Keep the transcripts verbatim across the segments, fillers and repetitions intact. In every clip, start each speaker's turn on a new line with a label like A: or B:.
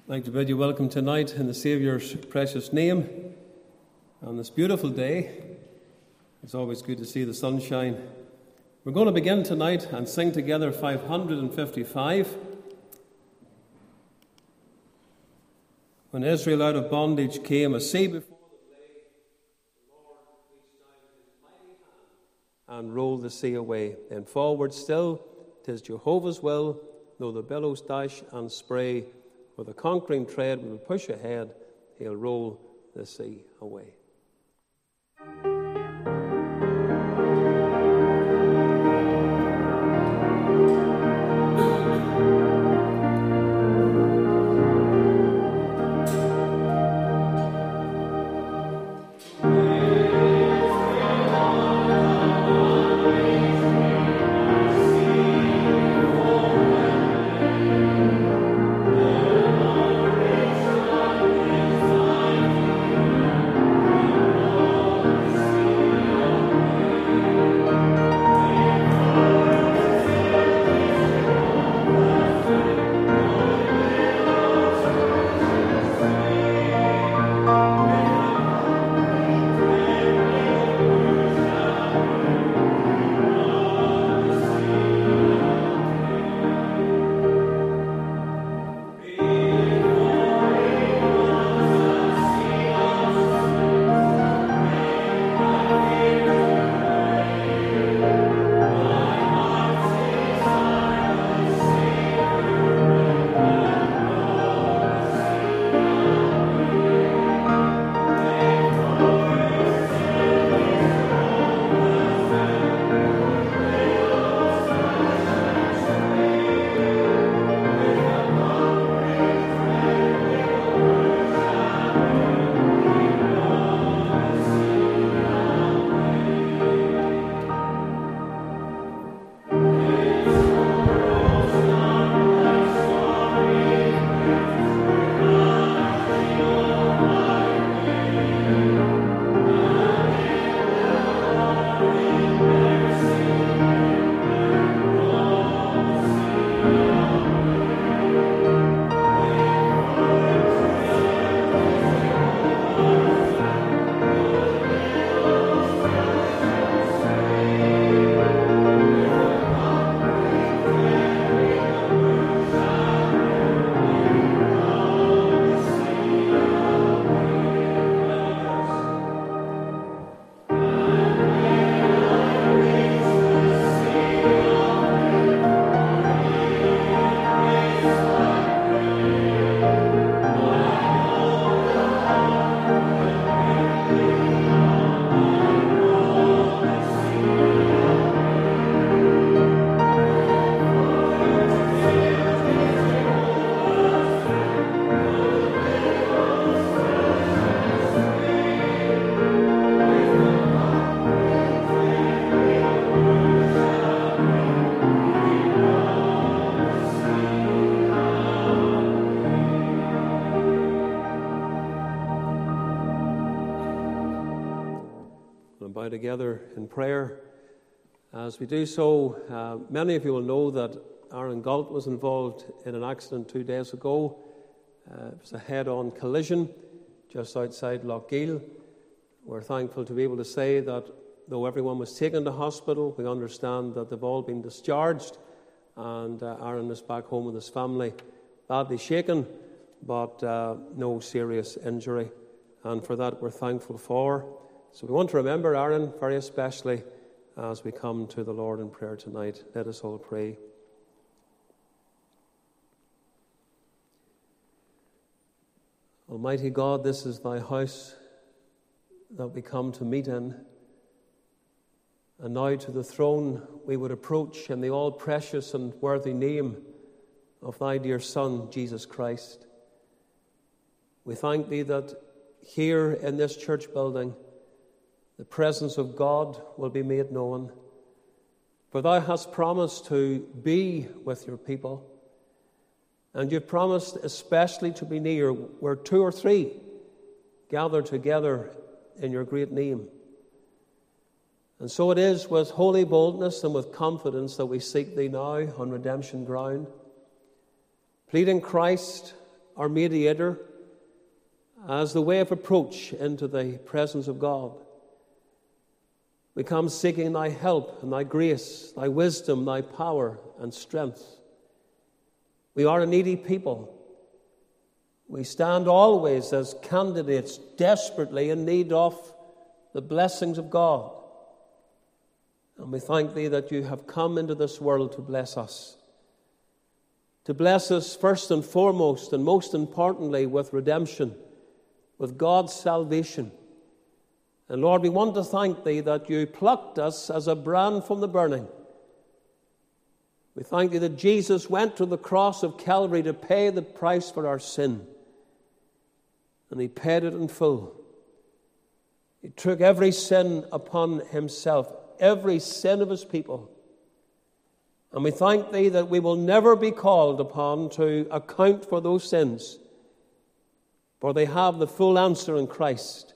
A: I'd like to bid you welcome tonight in the Saviour's precious name on this beautiful day. It's always good to see the sunshine. We're going to begin tonight and sing together five hundred fifty-five. When Israel out of bondage came, a sea before them lay, the Lord reached out his mighty hand and rolled the sea away. Then forward still, 'tis Jehovah's will, though the billows dash and spray. With a conquering tread we will push ahead, he'll roll the sea away. Together in prayer. As we do so, uh, many of you will know that Aaron Galt was involved in an accident two days ago. Uh, it was a head-on collision just outside Lochgeel. We're thankful to be able to say that though everyone was taken to hospital, we understand that they've all been discharged, and uh, Aaron is back home with his family, badly shaken, but uh, no serious injury, and for that we're thankful for. So we want to remember Aaron very especially as we come to the Lord in prayer tonight. Let us all pray. Almighty God, this is thy house that we come to meet in. And now to the throne we would approach in the all-precious and worthy name of thy dear Son, Jesus Christ. We thank thee that here in this church building the presence of God will be made known. For thou hast promised to be with your people, and you've promised especially to be near where two or three gather together in your great name. And so it is with holy boldness and with confidence that we seek thee now on redemption ground, pleading Christ our mediator, as the way of approach into the presence of God. We come seeking thy help and thy grace, thy wisdom, thy power and strength. We are a needy people. We stand always as candidates desperately in need of the blessings of God. And we thank thee that you have come into this world to bless us. To bless us first and foremost, and most importantly, with redemption, with God's salvation. And Lord, we want to thank thee that you plucked us as a brand from the burning. We thank thee that Jesus went to the cross of Calvary to pay the price for our sin. And he paid it in full. He took every sin upon himself, every sin of his people. And we thank thee that we will never be called upon to account for those sins, for they have the full answer in Christ.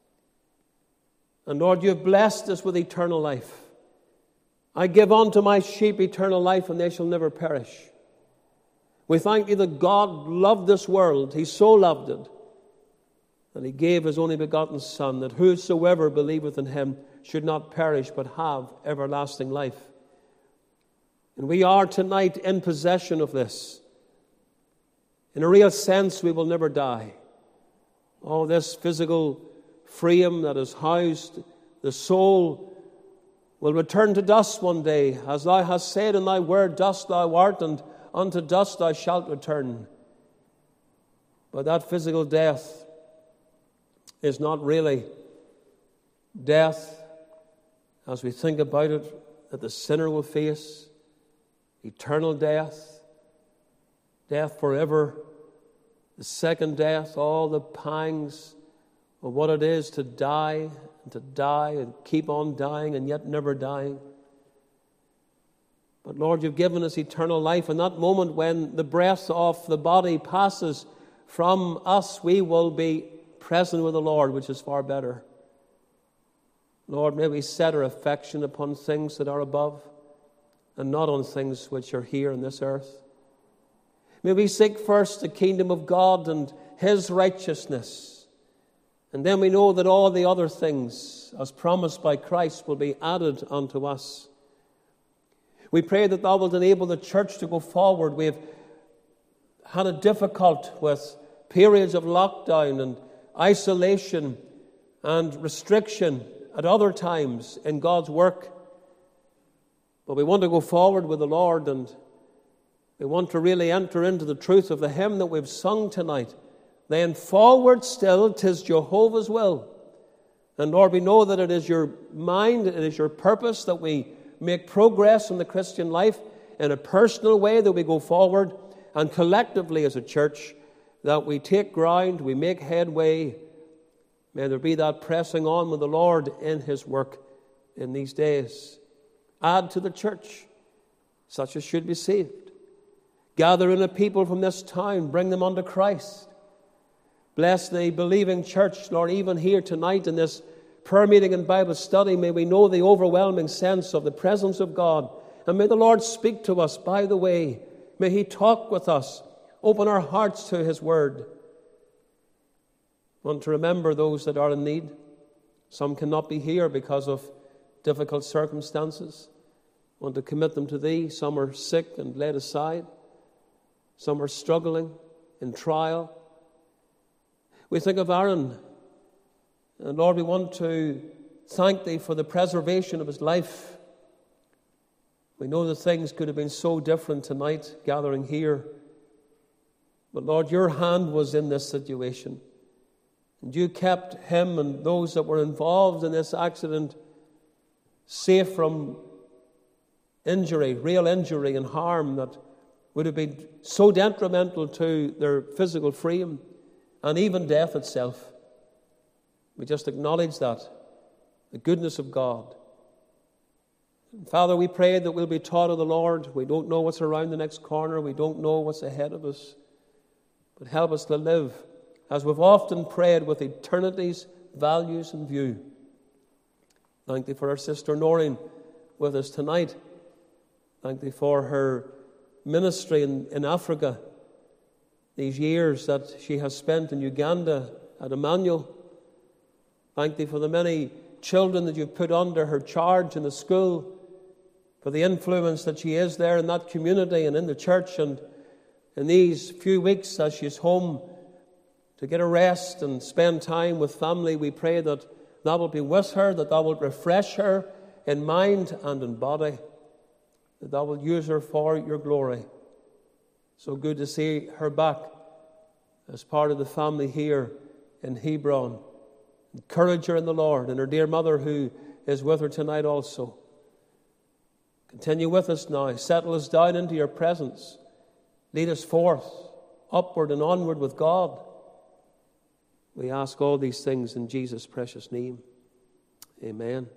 A: And Lord, you have blessed us with eternal life. I give unto my sheep eternal life, and they shall never perish. We thank you that God loved this world. He so loved it that he gave his only begotten Son, that whosoever believeth in him should not perish but have everlasting life. And we are tonight in possession of this. In a real sense, we will never die. All this physical frame that is housed, the soul will return to dust one day. As thou hast said in thy word, dust thou art, and unto dust thou shalt return. But that physical death is not really death as we think about it, that the sinner will face. Eternal death, death forever, the second death, all the pangs of what it is to die and to die and keep on dying and yet never dying. But Lord, you've given us eternal life. In that moment when the breath of the body passes from us, we will be present with the Lord, which is far better. Lord, may we set our affection upon things that are above and not on things which are here on this earth. May we seek first the kingdom of God and his righteousness. And then we know that all the other things, as promised by Christ, will be added unto us. We pray that thou wilt enable the church to go forward. We have had it difficult with periods of lockdown and isolation and restriction at other times in God's work. But we want to go forward with the Lord, and we want to really enter into the truth of the hymn that we've sung tonight. Then forward still, 'tis Jehovah's will. And Lord, we know that it is your mind, it is your purpose that we make progress in the Christian life in a personal way, that we go forward, and collectively as a church, that we take ground, we make headway. May there be that pressing on with the Lord in his work in these days. Add to the church such as should be saved. Gather in a people from this town, bring them unto Christ. Bless the believing church, Lord, even here tonight in this prayer meeting and Bible study. May we know the overwhelming sense of the presence of God. And may the Lord speak to us by the way. May he talk with us, open our hearts to his word. I want to remember those that are in need. Some cannot be here because of difficult circumstances. I want to commit them to thee. Some are sick and laid aside. Some are struggling in trial. We think of Aaron. And Lord, we want to thank thee for the preservation of his life. We know that things could have been so different tonight, gathering here. But Lord, your hand was in this situation. And you kept him and those that were involved in this accident safe from injury, real injury and harm that would have been so detrimental to their physical frame and even death itself. We just acknowledge that, the goodness of God. And Father, we pray that we'll be taught of the Lord. We don't know what's around the next corner. We don't know what's ahead of us. But help us to live, as we've often prayed, with eternity's values in view. Thank thee for our sister Noreen with us tonight. Thank thee for her ministry in, in Africa. these years that she has spent in Uganda at Emmanuel. Thank Thee for the many children that You've put under her charge in the school, for the influence that she is there in that community and in the church. And in these few weeks as she's home to get a rest and spend time with family, we pray that Thou wilt be with her, that Thou wilt refresh her in mind and in body, that Thou wilt use her for Your glory. So good to see her back as part of the family here in Hebron. Encourage her in the Lord, and her dear mother who is with her tonight also. Continue with us now. Settle us down into Your presence. Lead us forth, upward and onward with God. We ask all these things in Jesus' precious name. Amen.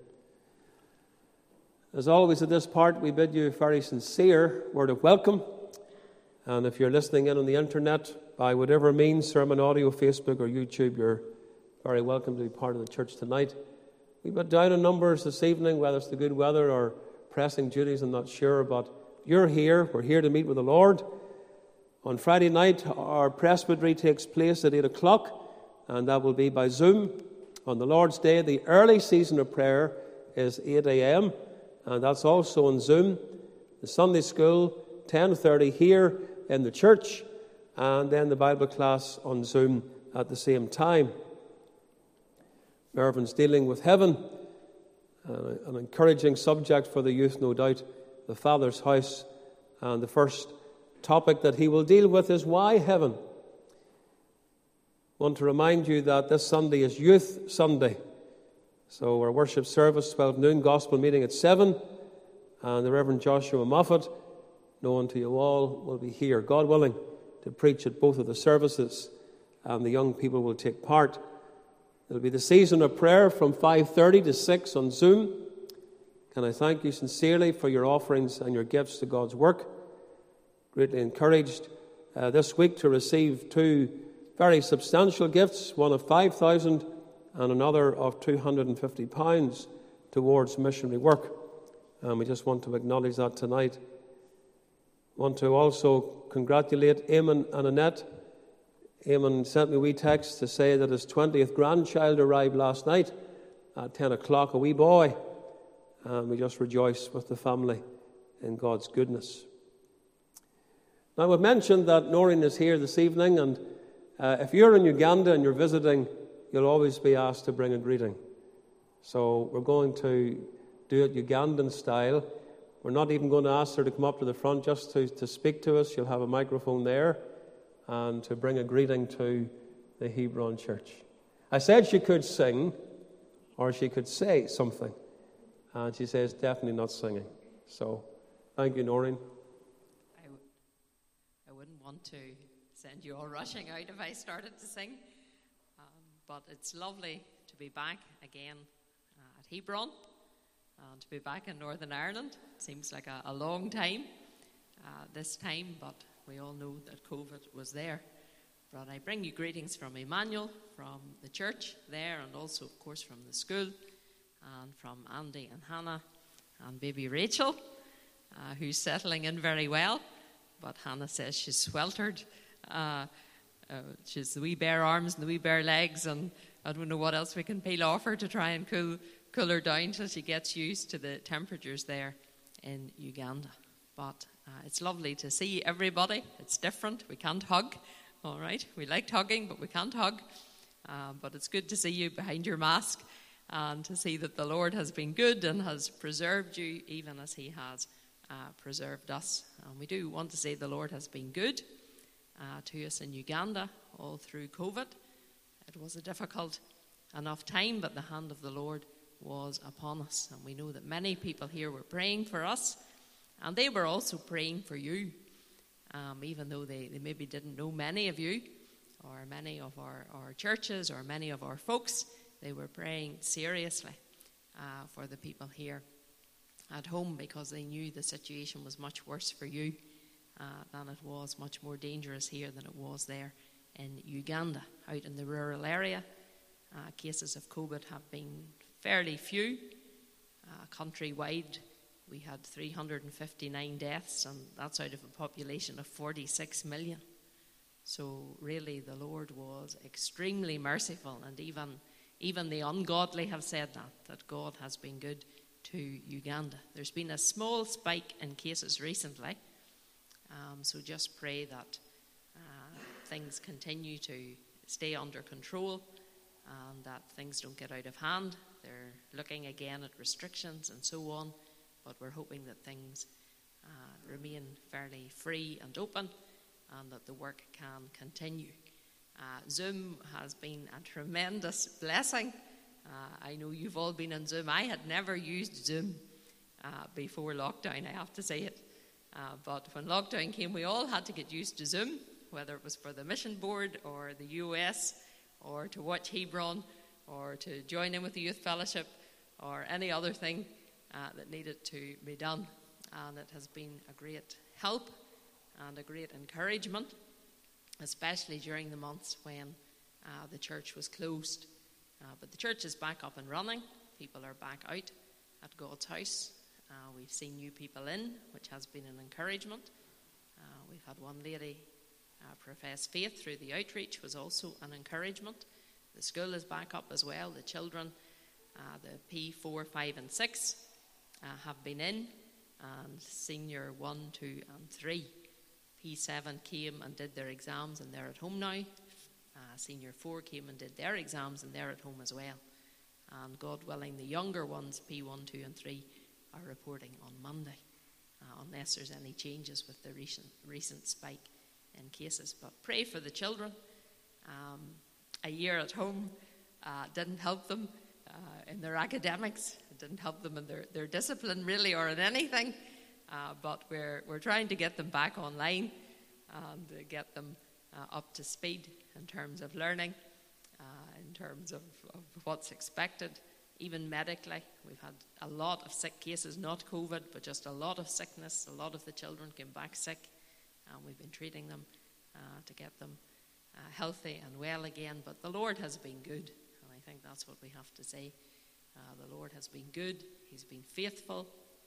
A: As always at this part, we bid you a very sincere word of welcome. And if you're listening in on the internet, by whatever means, sermon audio, Facebook or YouTube, you're very welcome to be part of the church tonight. We've got down in numbers this evening, whether it's the good weather or pressing duties, I'm not sure, but you're here. We're here to meet with the Lord. On Friday night, our presbytery takes place at eight o'clock, and that will be by Zoom. On the Lord's Day, the early season of prayer is eight a.m., and that's also on Zoom. The Sunday school, ten thirty here in the church, and then the Bible class on Zoom at the same time. Mervyn's dealing with heaven, uh, an encouraging subject for the youth, no doubt, the Father's house, and the first topic that he will deal with is why heaven. I want to remind you that this Sunday is Youth Sunday. So our worship service, twelve noon, gospel meeting at seven, and the Reverend Joshua Moffat, known to you all, will be here, God willing, to preach at both of the services, and the young people will take part. It will be the season of prayer from five thirty to six on Zoom. Can I thank you sincerely for your offerings and your gifts to God's work. Greatly encouraged uh, this week to receive two very substantial gifts, one of five thousand pounds and another of two hundred fifty pounds towards missionary work. And we just want to acknowledge that tonight. Want to also congratulate Eamon and Annette. Eamon sent me a wee text to say that his twentieth grandchild arrived last night at ten o'clock, a wee boy. And we just rejoice with the family in God's goodness. Now, we've mentioned that Noreen is here this evening, and uh, if you're in Uganda and you're visiting, you'll always be asked to bring a greeting. So we're going to do it Ugandan style. We're not even going to ask her to come up to the front just to, to speak to us. She'll have a microphone there, and to bring a greeting to the Hebron church. I said she could sing, or she could say something, and she says definitely not singing. So thank you, Noreen.
B: I, w- I wouldn't want to send you all rushing out if I started to sing, um, but it's lovely to be back again uh, at Hebron, and to be back in Northern Ireland. It seems like a, a long time uh, this time, but we all know that COVID was there. But I bring you greetings from Emmanuel, from the church there, and also, of course, from the school, and from Andy and Hannah and baby Rachel, uh, who's settling in very well. But Hannah says she's sweltered. Uh, uh, she's the wee bare arms and the wee bare legs, and I don't know what else we can peel off her to try and cool, cool her down till she gets used to the temperatures there in Uganda. But uh, it's lovely to see everybody. It's different. We can't hug, all right? We liked hugging, but we can't hug. Uh, but it's good to see you behind your mask, and to see that the Lord has been good and has preserved you even as he has uh, preserved us. And we do want to say the Lord has been good uh, to us in Uganda all through COVID. It was a difficult enough time, but the hand of the Lord was upon us. And we know that many people here were praying for us, and they were also praying for you, um, even though they, they maybe didn't know many of you, or many of our, our churches, or many of our folks. They were praying seriously uh, for the people here at home, because they knew the situation was much worse for you uh, than it was, much more dangerous here than it was there in Uganda. Out in the rural area, uh, cases of COVID have been fairly few. Uh, countrywide, we had three hundred fifty-nine deaths, and that's out of a population of forty-six million. So really the Lord was extremely merciful, and even, even the ungodly have said that, that God has been good to Uganda. There's been a small spike in cases recently, um, so just pray that uh, things continue to stay under control and that things don't get out of hand. They're looking again at restrictions and so on, but we're hoping that things uh, remain fairly free and open and that the work can continue. Uh, Zoom has been a tremendous blessing. Uh, I know you've all been on Zoom. I had never used Zoom uh, before lockdown, I have to say it. Uh, but when lockdown came, we all had to get used to Zoom, whether it was for the mission board or the U S or to watch Hebron or to join in with the youth fellowship or any other thing uh, that needed to be done. And it has been a great help and a great encouragement, especially during the months when uh, the church was closed. Uh, but the church is back up and running. People are back out at God's house. Uh, we've seen new people in, which has been an encouragement. Uh, we've had one lady uh, profess faith through the outreach, was also an encouragement. The school is back up as well. The children, uh, the P four, five and six uh, have been in, and senior one, two and three. P seven came and did their exams and they're at home now. Uh, senior four came and did their exams and they're at home as well. And God willing, the younger ones, P one, two and three, are reporting on Monday, uh, unless there's any changes with the recent, recent spike in cases. But pray for the children. Um, a year at home uh, didn't help them uh, in their academics. It didn't help them in their, their discipline really, or in anything. Uh, but we're we're trying to get them back online and uh, get them uh, up to speed in terms of learning, uh, in terms of, of what's expected, even medically. We've had a lot of sick cases, not COVID, but just a lot of sickness. A lot of the children came back sick, and we've been treating them uh, to get them uh, healthy and well again. But the Lord has been good, and I think that's what we have to say. Uh, the Lord has been good. He's been faithful.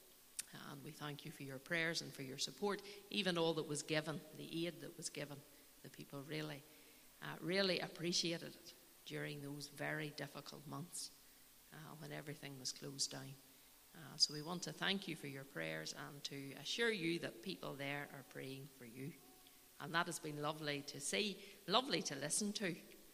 B: And we thank you for your prayers and for your support, even all that was given, the aid that was given. The people really, uh, really appreciated it during those very difficult months uh, when everything was closed down. Uh, so we want to thank you for your prayers and to assure you that people there are praying for you. And that has been lovely to see, lovely to listen to,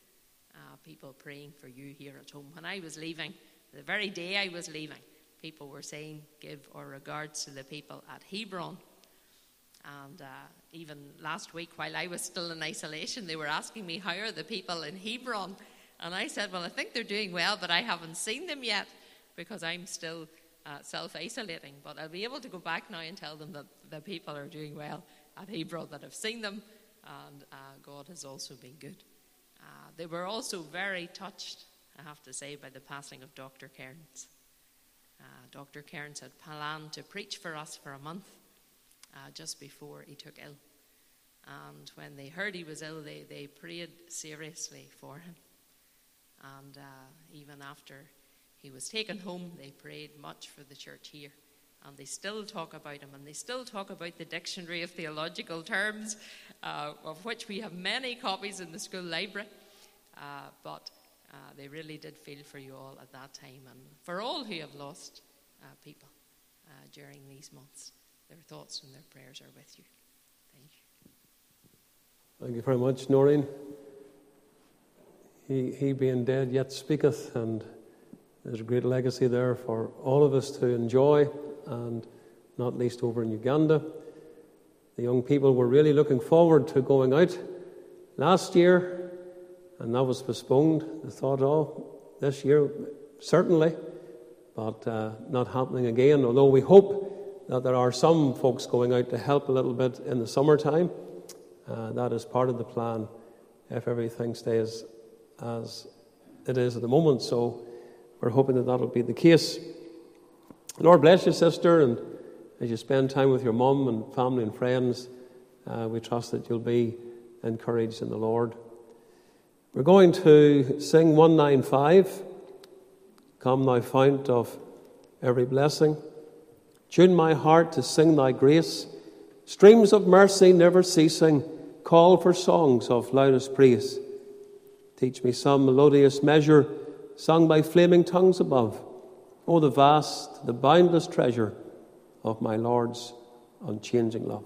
B: uh, people praying for you here at home. When I was leaving, the very day I was leaving, people were saying, give our regards to the people at Hebron. And uh, even last week, while I was still in isolation, they were asking me, how are the people in Hebron? And I said, well, I think they're doing well, but I haven't seen them yet because I'm still uh, self-isolating. But I'll be able to go back now and tell them that the people are doing well at Hebron, that I've seen them, and uh, God has also been good. Uh, they were also very touched, I have to say, by the passing of Doctor Cairns. Uh, Doctor Cairns had planned to preach for us for a month uh, just before he took ill. And when they heard he was ill, they, they prayed seriously for him. And uh, even after he was taken home, they prayed much for the church here. And they still talk about him, and they still talk about the Dictionary of Theological Terms, uh, of which we have many copies in the school library. Uh, but Uh, they really did feel for you all at that time, and for all who have lost uh, people uh, during these months. Their thoughts and their prayers are with you. Thank you.
A: Thank you very much, Noreen. He, he being dead yet speaketh, and there's a great legacy there for all of us to enjoy, and not least over in Uganda. The young people were really looking forward to going out last year, and that was postponed. They thought, oh, this year, certainly, but uh, not happening again, although we hope that there are some folks going out to help a little bit in the summertime. Uh, that is part of the plan if everything stays as it is at the moment. So we're hoping that that'll be the case. Lord bless you, sister, and as you spend time with your mum and family and friends, uh, we trust that you'll be encouraged in the Lord. We're going to sing one ninety-five, Come Thou Fount of Every Blessing. Tune my heart to sing thy grace, streams of mercy never ceasing, call for songs of loudest praise. Teach me some melodious measure sung by flaming tongues above. Oh, the vast, the boundless treasure of my Lord's unchanging love.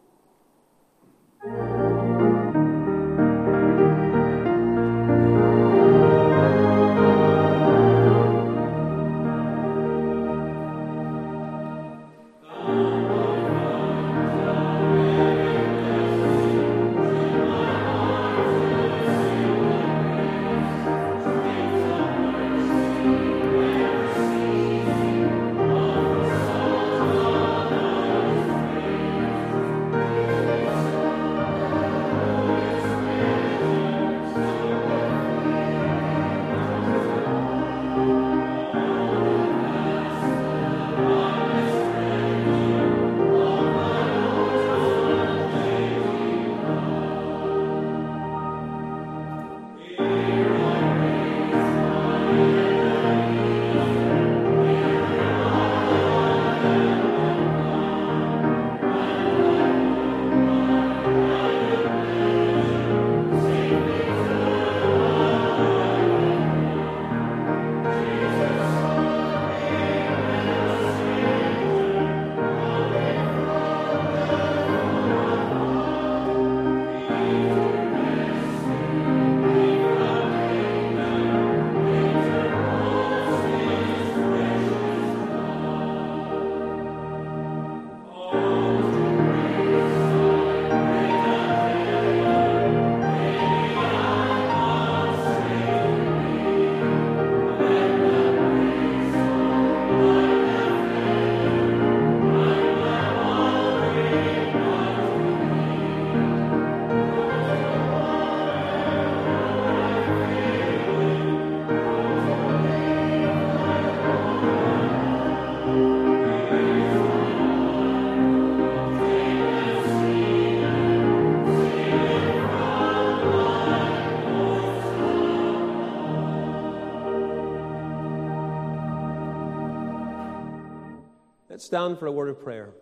A: Let's stand for a word of prayer.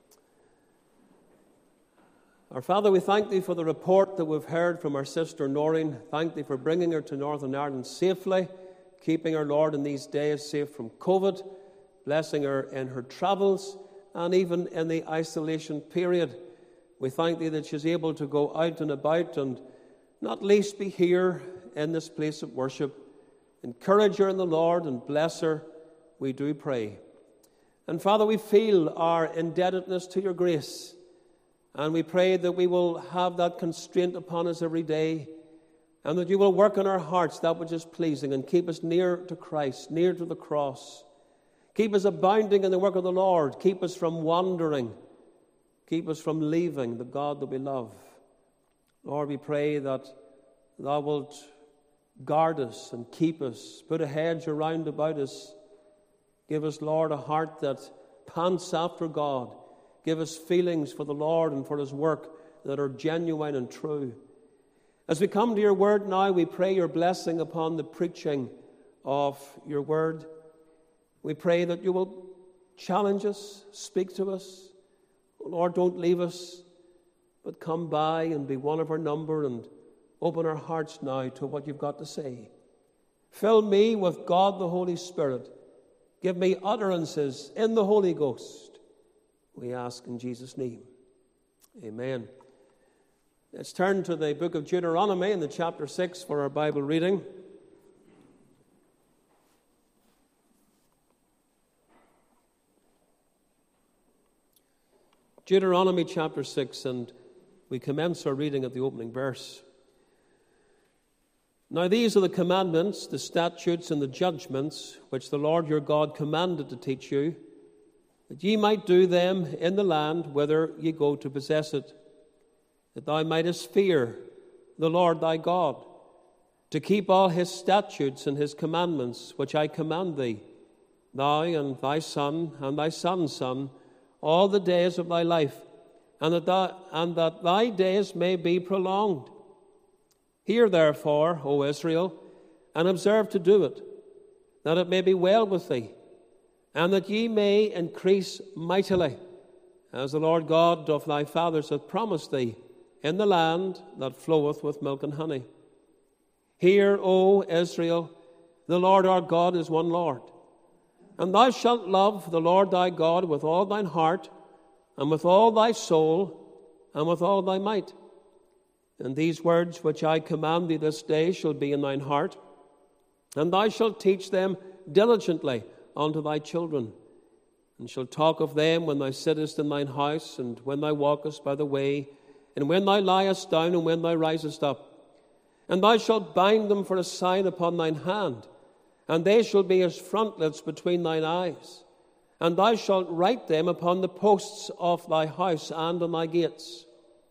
A: Our Father, we thank Thee for the report that we've heard from our sister Noreen. Thank Thee for bringing her to Northern Ireland safely, keeping her, Lord, in these days safe from COVID, blessing her in her travels, and even in the isolation period. We thank Thee that she's able to go out and about and not least be here in this place of worship. Encourage her in the Lord and bless her, we do pray. And Father, we feel our indebtedness to Your grace, and we pray that we will have that constraint upon us every day, and that You will work in our hearts that which is pleasing and keep us near to Christ, near to the cross. Keep us abounding in the work of the Lord. Keep us from wandering. Keep us from leaving the God that we love. Lord, we pray that Thou wilt guard us and keep us, put a hedge around about us. Give us, Lord, a heart that pants after God. Give us feelings for the Lord and for His work that are genuine and true. As we come to Your word now, we pray Your blessing upon the preaching of Your word. We pray that You will challenge us, speak to us. Lord, don't leave us, but come by and be one of our number and open our hearts now to what You've got to say. Fill me with God the Holy Spirit. Give me utterances in the Holy Ghost. We ask in Jesus' name. Amen. Let's turn to the book of Deuteronomy in the chapter six for our Bible reading. Deuteronomy chapter six, and we commence our reading at the opening verse. Now these are the commandments, the statutes, and the judgments which the Lord your God commanded to teach you, that ye might do them in the land whither ye go to possess it, that thou mightest fear the Lord thy God, to keep all His statutes and His commandments which I command thee, thou and thy son and thy son's son, all the days of thy life, and that, thou, and that thy days may be prolonged. Hear therefore, O Israel, and observe to do it, that it may be well with thee, and that ye may increase mightily, as the Lord God of thy fathers hath promised thee, in the land that floweth with milk and honey. Hear, O Israel, the Lord our God is one Lord. And thou shalt love the Lord thy God with all thine heart, and with all thy soul, and with all thy might. And these words which I command thee this day shall be in thine heart, and thou shalt teach them diligently unto thy children, and shalt talk of them when thou sittest in thine house, and when thou walkest by the way, and when thou liest down, and when thou risest up. And thou shalt bind them for a sign upon thine hand, and they shall be as frontlets between thine eyes. And thou shalt write them upon the posts of thy house and on thy gates.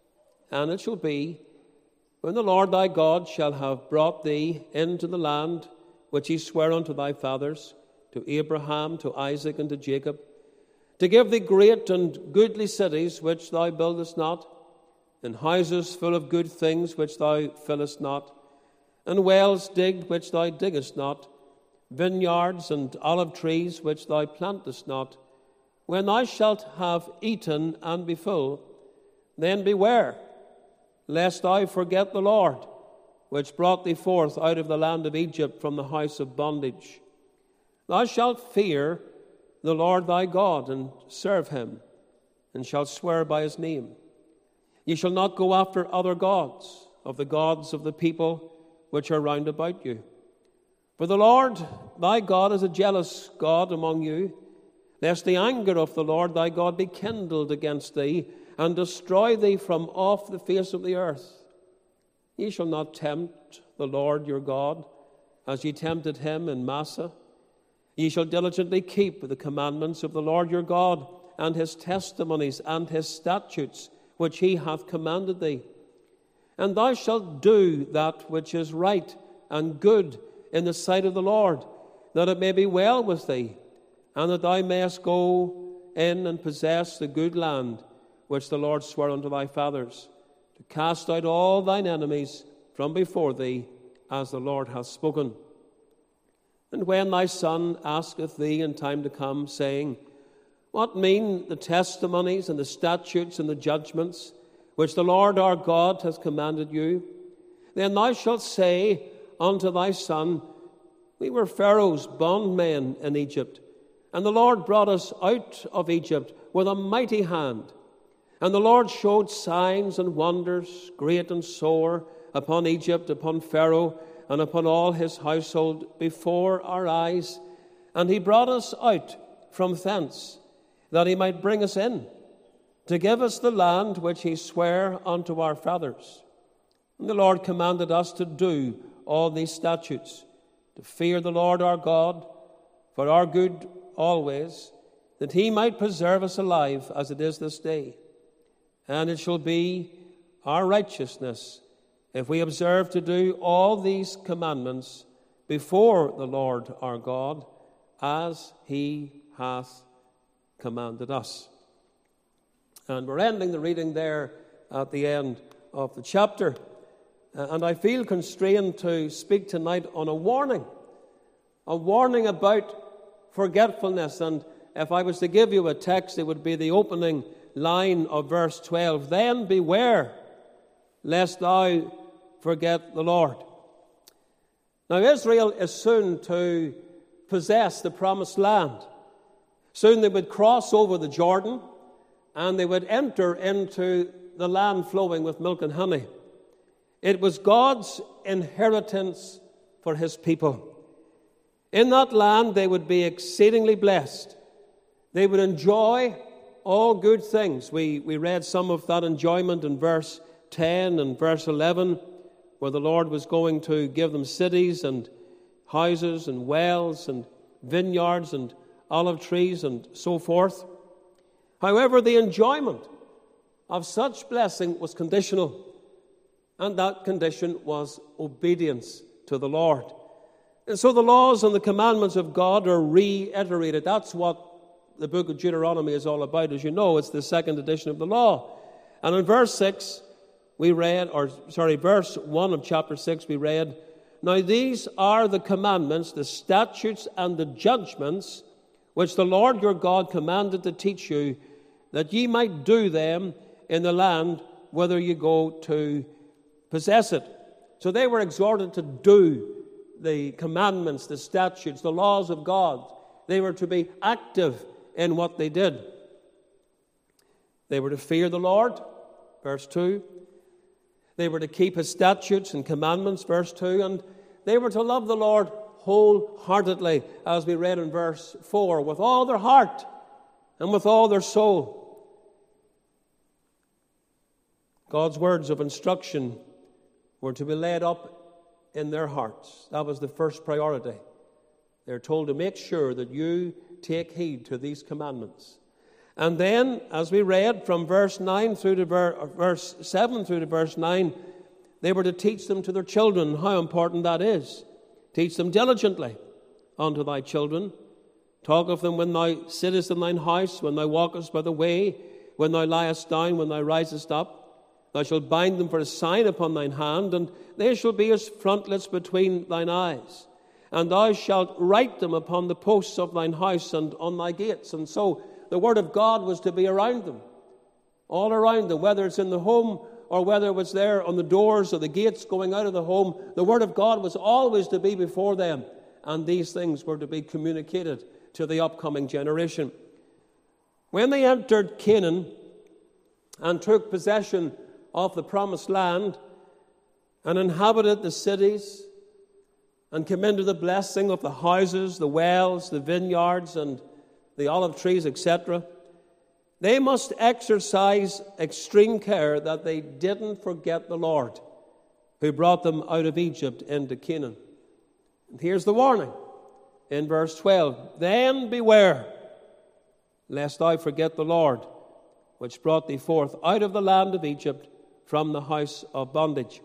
A: And it shall be, when the Lord thy God shall have brought thee into the land which he sware unto thy fathers, to Abraham, to Isaac, and to Jacob, to give thee great and goodly cities which thou buildest not, and houses full of good things which thou fillest not, and wells digged which thou diggest not, vineyards and olive trees which thou plantest not. When thou shalt have eaten and be full, then beware, lest thou forget the Lord, which brought thee forth out of the land of Egypt from the house of bondage. Thou shalt fear the Lord thy God, and serve him, and shalt swear by his name. Ye shall not go after other gods, of the gods of the people which are round about you. For the Lord thy God is a jealous God among you, lest the anger of the Lord thy God be kindled against thee, and destroy thee from off the face of the earth. Ye shall not tempt the Lord your God, as ye tempted him in Massah. Ye shall diligently keep the commandments of the Lord your God, and his testimonies and his statutes, which he hath commanded thee. And thou shalt do that which is right and good in the sight of the Lord, that it may be well with thee, and that thou mayest go in and possess the good land which the Lord sware unto thy fathers, to cast out all thine enemies from before thee, as the Lord hath spoken. And when thy son asketh thee in time to come, saying, What mean the testimonies and the statutes and the judgments which the Lord our God hath commanded you? Then thou shalt say unto thy son, We were Pharaoh's bondmen in Egypt, and the Lord brought us out of Egypt with a mighty hand. And the Lord showed signs and wonders, great and sore, upon Egypt, upon Pharaoh, and upon all his household before our eyes. And he brought us out from thence, that he might bring us in, to give us the land which he sware unto our fathers. And the Lord commanded us to do all these statutes, to fear the Lord our God, for our good always, that he might preserve us alive as it is this day. And it shall be our righteousness, if we observe to do all these commandments before the Lord our God, as he hath commanded us. And we're ending the reading there at the end of the chapter. And I feel constrained to speak tonight on a warning, a warning about forgetfulness. And if I was to give you a text, it would be the opening line of verse twelve. Then beware, lest thou forget the Lord. Now Israel is soon to possess the promised land. Soon they would cross over the Jordan, and they would enter into the land flowing with milk and honey. It was God's inheritance for his people. In that land they would be exceedingly blessed. They would enjoy all good things. We, we read some of that enjoyment in verse ten and verse eleven, where the Lord was going to give them cities and houses and wells and vineyards and olive trees and so forth. However, the enjoyment of such blessing was conditional, and that condition was obedience to the Lord. And so the laws and the commandments of God are reiterated. That's what the book of Deuteronomy is all about. As you know, it's the second edition of the law. And in verse six, we read, or sorry, verse one of chapter six, we read, Now these are the commandments, the statutes, and the judgments which the Lord your God commanded to teach you, that ye might do them in the land whither you go to possess it. So they were exhorted to do the commandments, the statutes, the laws of God. They were to be active in what they did. They were to fear the Lord, verse two. They were to keep his statutes and commandments, verse two. And they were to love the Lord wholeheartedly, as we read in verse four, with all their heart and with all their soul. God's words of instruction were to be laid up in their hearts. That was the first priority. They're told to make sure that you take heed to these commandments. And then, as we read from verse nine through to ver- verse seven through to verse nine, they were to teach them to their children how important that is. Teach them diligently unto thy children. Talk of them when thou sittest in thine house, when thou walkest by the way, when thou liest down, when thou risest up. Thou shalt bind them for a sign upon thine hand, and they shall be as frontlets between thine eyes. And thou shalt write them upon the posts of thine house and on thy gates. And so the word of God was to be around them, all around them, whether it's in the home or whether it was there on the doors or the gates going out of the home. The word of God was always to be before them, and these things were to be communicated to the upcoming generation. When they entered Canaan and took possession of the promised land and inhabited the cities and came into the blessing of the houses, the wells, the vineyards, and the olive trees, et cetera, they must exercise extreme care that they didn't forget the Lord who brought them out of Egypt into Canaan. And here's the warning in verse twelve. Then beware, lest thou forget the Lord, which brought thee forth out of the land of Egypt from the house of bondage.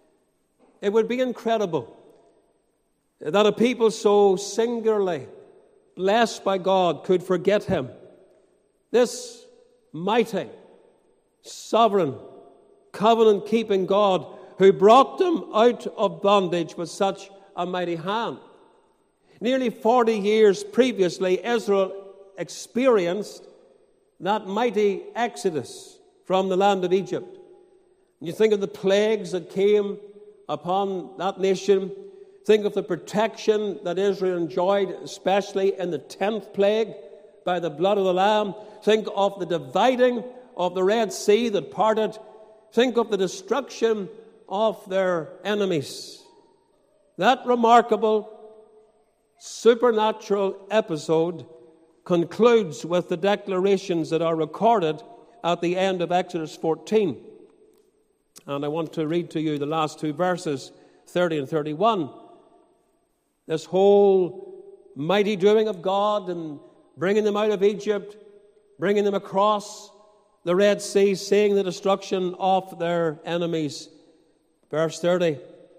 A: It would be incredible that a people so singularly blessed by God could forget him. This mighty, sovereign, covenant-keeping God who brought them out of bondage with such a mighty hand. Nearly forty years previously, Israel experienced that mighty exodus from the land of Egypt. You think of the plagues that came upon that nation. Think of the protection that Israel enjoyed, especially in the tenth plague, by the blood of the Lamb. Think of the dividing of the Red Sea that parted. Think of the destruction of their enemies. That remarkable supernatural episode concludes with the declarations that are recorded at the end of Exodus fourteen. And I want to read to you the last two verses, thirty and thirty-one. This whole mighty doing of God and bringing them out of Egypt, bringing them across the Red Sea, seeing the destruction of their enemies. Verse thirty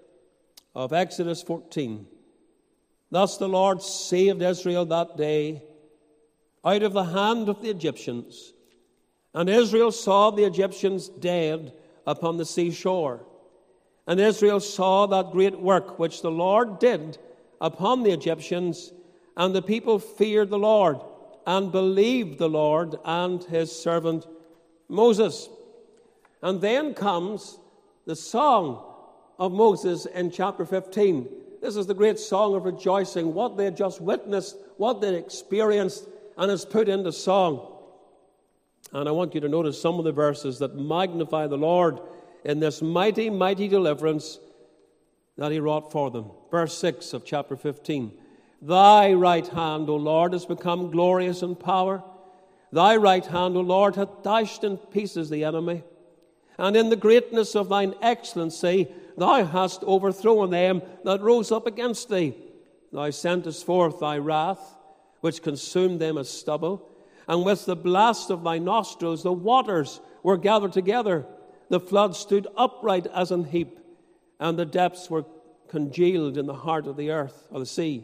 A: of Exodus fourteen. Thus the Lord saved Israel that day out of the hand of the Egyptians. And Israel saw the Egyptians dead upon the seashore. And Israel saw that great work which the Lord did upon the Egyptians, and the people feared the Lord and believed the Lord and his servant Moses. And then comes the song of Moses in chapter fifteen. This is the great song of rejoicing, what they had just witnessed, what they had experienced, and is put into song. And I want you to notice some of the verses that magnify the Lord in this mighty, mighty deliverance that he wrought for them. Verse six of chapter fifteen. Thy right hand, O Lord, has become glorious in power. Thy right hand, O Lord, hath dashed in pieces the enemy. And in the greatness of thine excellency, thou hast overthrown them that rose up against thee. Thou sentest forth thy wrath, which consumed them as stubble. And with the blast of thy nostrils, the waters were gathered together. The flood stood upright as an heap, and the depths were congealed in the heart of the earth, or the sea.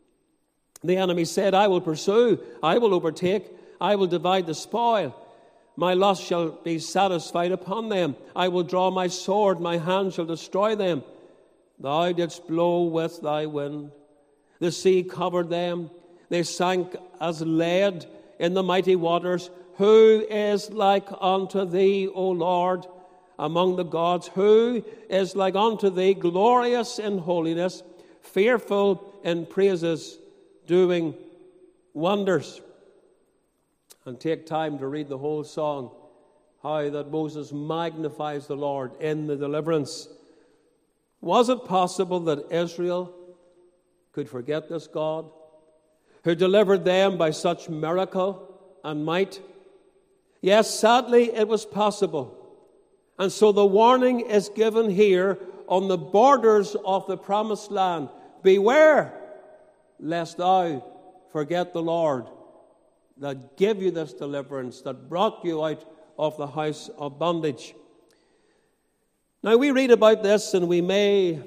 A: The enemy said, I will pursue, I will overtake, I will divide the spoil. My lust shall be satisfied upon them. I will draw my sword, my hand shall destroy them. Thou didst blow with thy wind. The sea covered them. They sank as lead in the mighty waters. Who is like unto thee, O Lord? among the gods, who is like unto thee, glorious in holiness, fearful in praises, doing wonders. And take time to read the whole song, how that Moses magnifies the Lord in the deliverance. Was it possible that Israel could forget this God, who delivered them by such miracle and might? Yes, sadly, it was possible. And so the warning is given here on the borders of the promised land. Beware, lest thou forget the Lord that gave you this deliverance, that brought you out of the house of bondage. Now we read about this, and we may,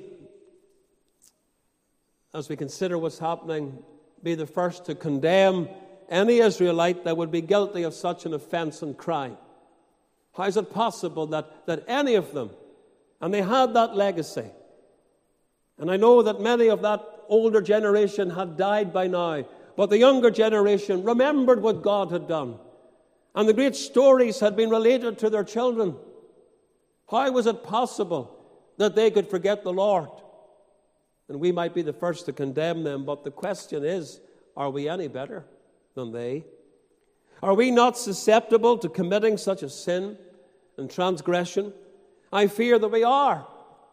A: as we consider what's happening, be the first to condemn any Israelite that would be guilty of such an offense and crime. How is it possible that, that any of them, and they had that legacy, and I know that many of that older generation had died by now, but the younger generation remembered what God had done, and the great stories had been related to their children. How was it possible that they could forget the Lord? And we might be the first to condemn them, but the question is, are we any better than they? Are we not susceptible to committing such a sin and transgression? I fear that we are.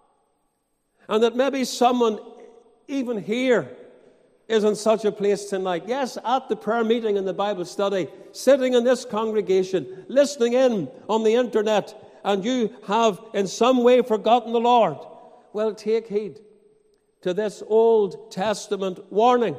A: And that maybe someone, even here, is in such a place tonight. Yes, at the prayer meeting and the Bible study, sitting in this congregation, listening in on the internet, and you have in some way forgotten the Lord. Well, take heed to this Old Testament warning.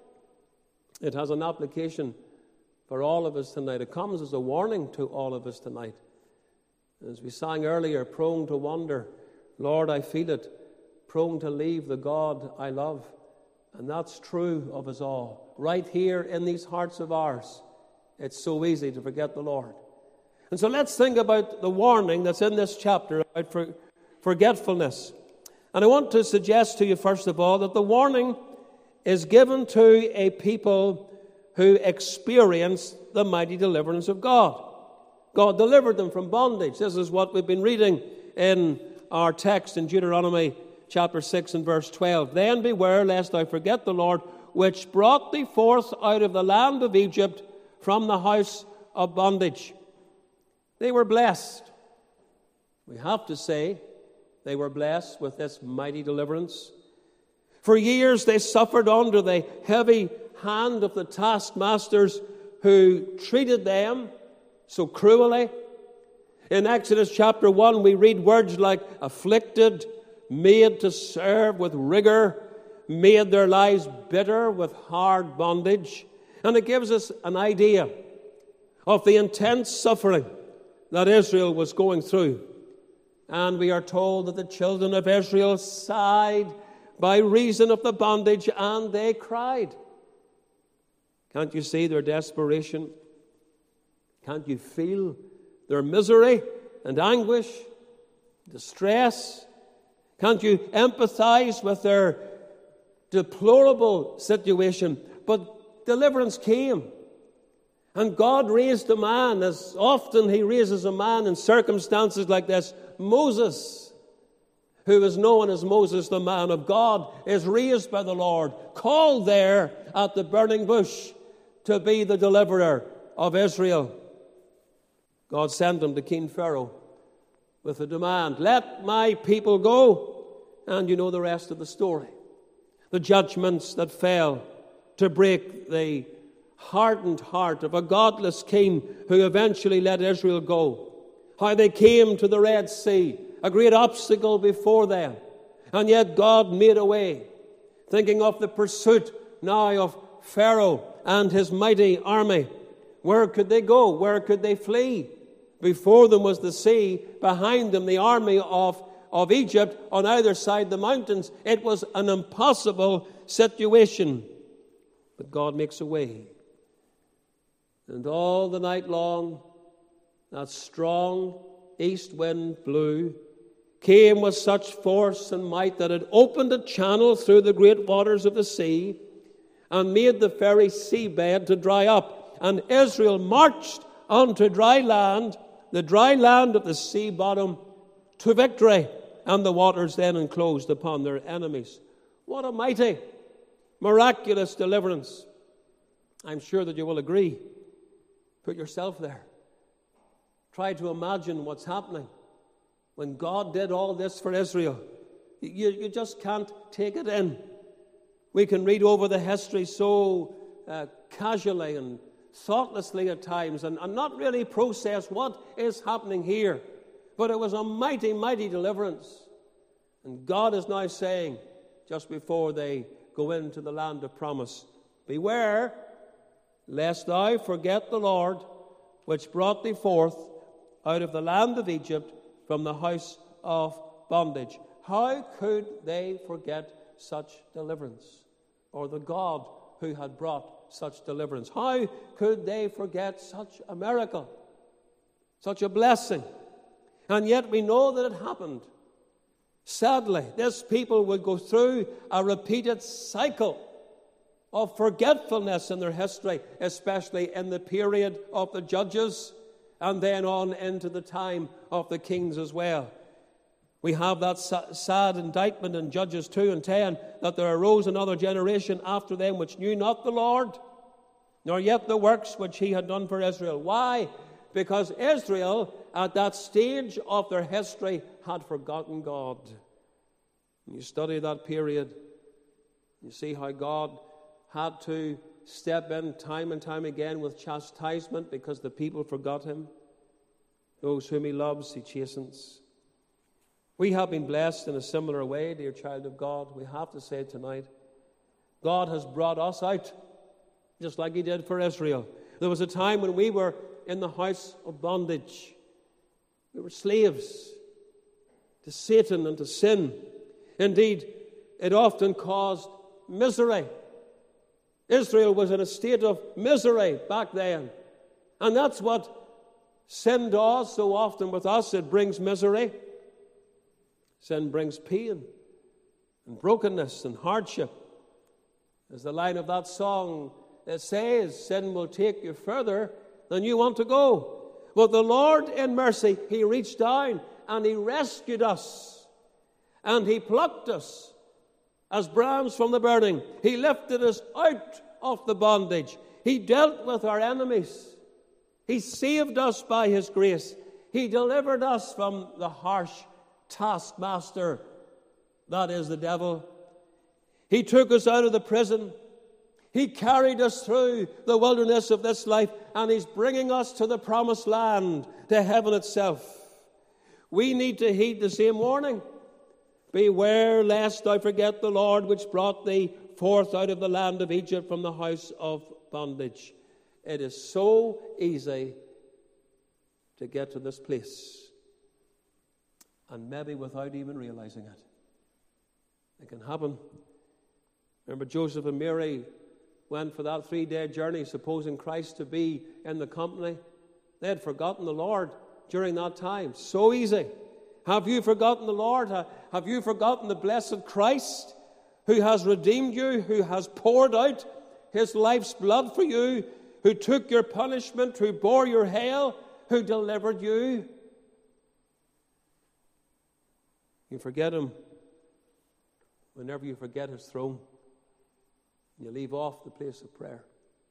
A: It has an application for all of us tonight. It comes as a warning to all of us tonight. As we sang earlier, prone to wander, Lord, I feel it, prone to leave the God I love. And that's true of us all. Right here in these hearts of ours, it's so easy to forget the Lord. And so let's think about the warning that's in this chapter about for, forgetfulness. And I want to suggest to you, first of all, that the warning is given to a people who experienced the mighty deliverance of God. God delivered them from bondage. This is what we've been reading in our text in Deuteronomy chapter six and verse twelve. Then beware lest thou forget the Lord, which brought thee forth out of the land of Egypt from the house of bondage. They were blessed. We have to say they were blessed with this mighty deliverance. For years they suffered under the heavy hand of the taskmasters who treated them so cruelly. In Exodus chapter one, we read words like afflicted, made to serve with rigor, made their lives bitter with hard bondage. And it gives us an idea of the intense suffering that Israel was going through. And we are told that the children of Israel sighed by reason of the bondage, and they cried. Can't you see their desperation? Can't you feel their misery and anguish, distress? Can't you empathize with their deplorable situation? But deliverance came. And God raised a man, as often he raises a man in circumstances like this. Moses, who is known as Moses, the man of God, is raised by the Lord, called there at the burning bush to be the deliverer of Israel. God sent him to King Pharaoh with a demand, let my people go. And you know the rest of the story. The judgments that fell to break the hardened heart of a godless king who eventually let Israel go. How they came to the Red Sea, a great obstacle before them. And yet God made a way. Thinking of the pursuit now of Pharaoh and his mighty army. Where could they go? Where could they flee? Before them was the sea, behind them the army of, of Egypt, on either side the mountains. It was an impossible situation. But God makes a way. And all the night long, that strong east wind blew, came with such force and might that it opened a channel through the great waters of the sea and made the very seabed to dry up. And Israel marched onto dry land, the dry land of the sea bottom, to victory, and the waters then enclosed upon their enemies. What a mighty, miraculous deliverance. I'm sure that you will agree. Put yourself there. Try to imagine what's happening when God did all this for Israel. You, you just can't take it in. We can read over the history so uh, casually and thoughtlessly at times and, and not really process what is happening here. But it was a mighty, mighty deliverance. And God is now saying, just before they go into the land of promise, beware, lest thou forget the Lord, which brought thee forth out of the land of Egypt from the house of bondage. How could they forget such deliverance? Or the God who had brought such deliverance? How could they forget such a miracle? Such a blessing? And yet we know that it happened. Sadly, this people would go through a repeated cycle of forgetfulness in their history, especially in the period of the judges and then on into the time of the kings as well. We have that sad indictment in Judges two and ten, that there arose another generation after them which knew not the Lord, nor yet the works which he had done for Israel. Why? Because Israel, at that stage of their history, had forgotten God. And you study that period, you see how God had to step in time and time again with chastisement because the people forgot him. Those whom he loves, he chastens. We have been blessed in a similar way, dear child of God. We have to say tonight, God has brought us out, just like he did for Israel. There was a time when we were in the house of bondage. We were slaves to Satan and to sin. Indeed, it often caused misery. Israel was in a state of misery back then. And that's what sin does so often with us. It brings misery. Sin brings pain and brokenness and hardship. As the line of that song that says, sin will take you further than you want to go. But the Lord in mercy, he reached down and he rescued us. And he plucked us as brands from the burning. He lifted us out of the bondage. He dealt with our enemies. He saved us by his grace. He delivered us from the harsh taskmaster, that is the devil. He took us out of the prison. He carried us through the wilderness of this life, and he's bringing us to the promised land, to heaven itself. We need to heed the same warning. Beware lest thou forget the Lord which brought thee forth out of the land of Egypt from the house of bondage. It is so easy to get to this place, and maybe without even realizing it. It can happen. Remember, Joseph and Mary went for that three-day journey, supposing Christ to be in the company. They had forgotten the Lord during that time. So easy. Have you forgotten the Lord? Have you forgotten the blessed Christ who has redeemed you, who has poured out his life's blood for you, who took your punishment, who bore your hell, who delivered you? You forget him whenever you forget his throne. You leave off the place of prayer.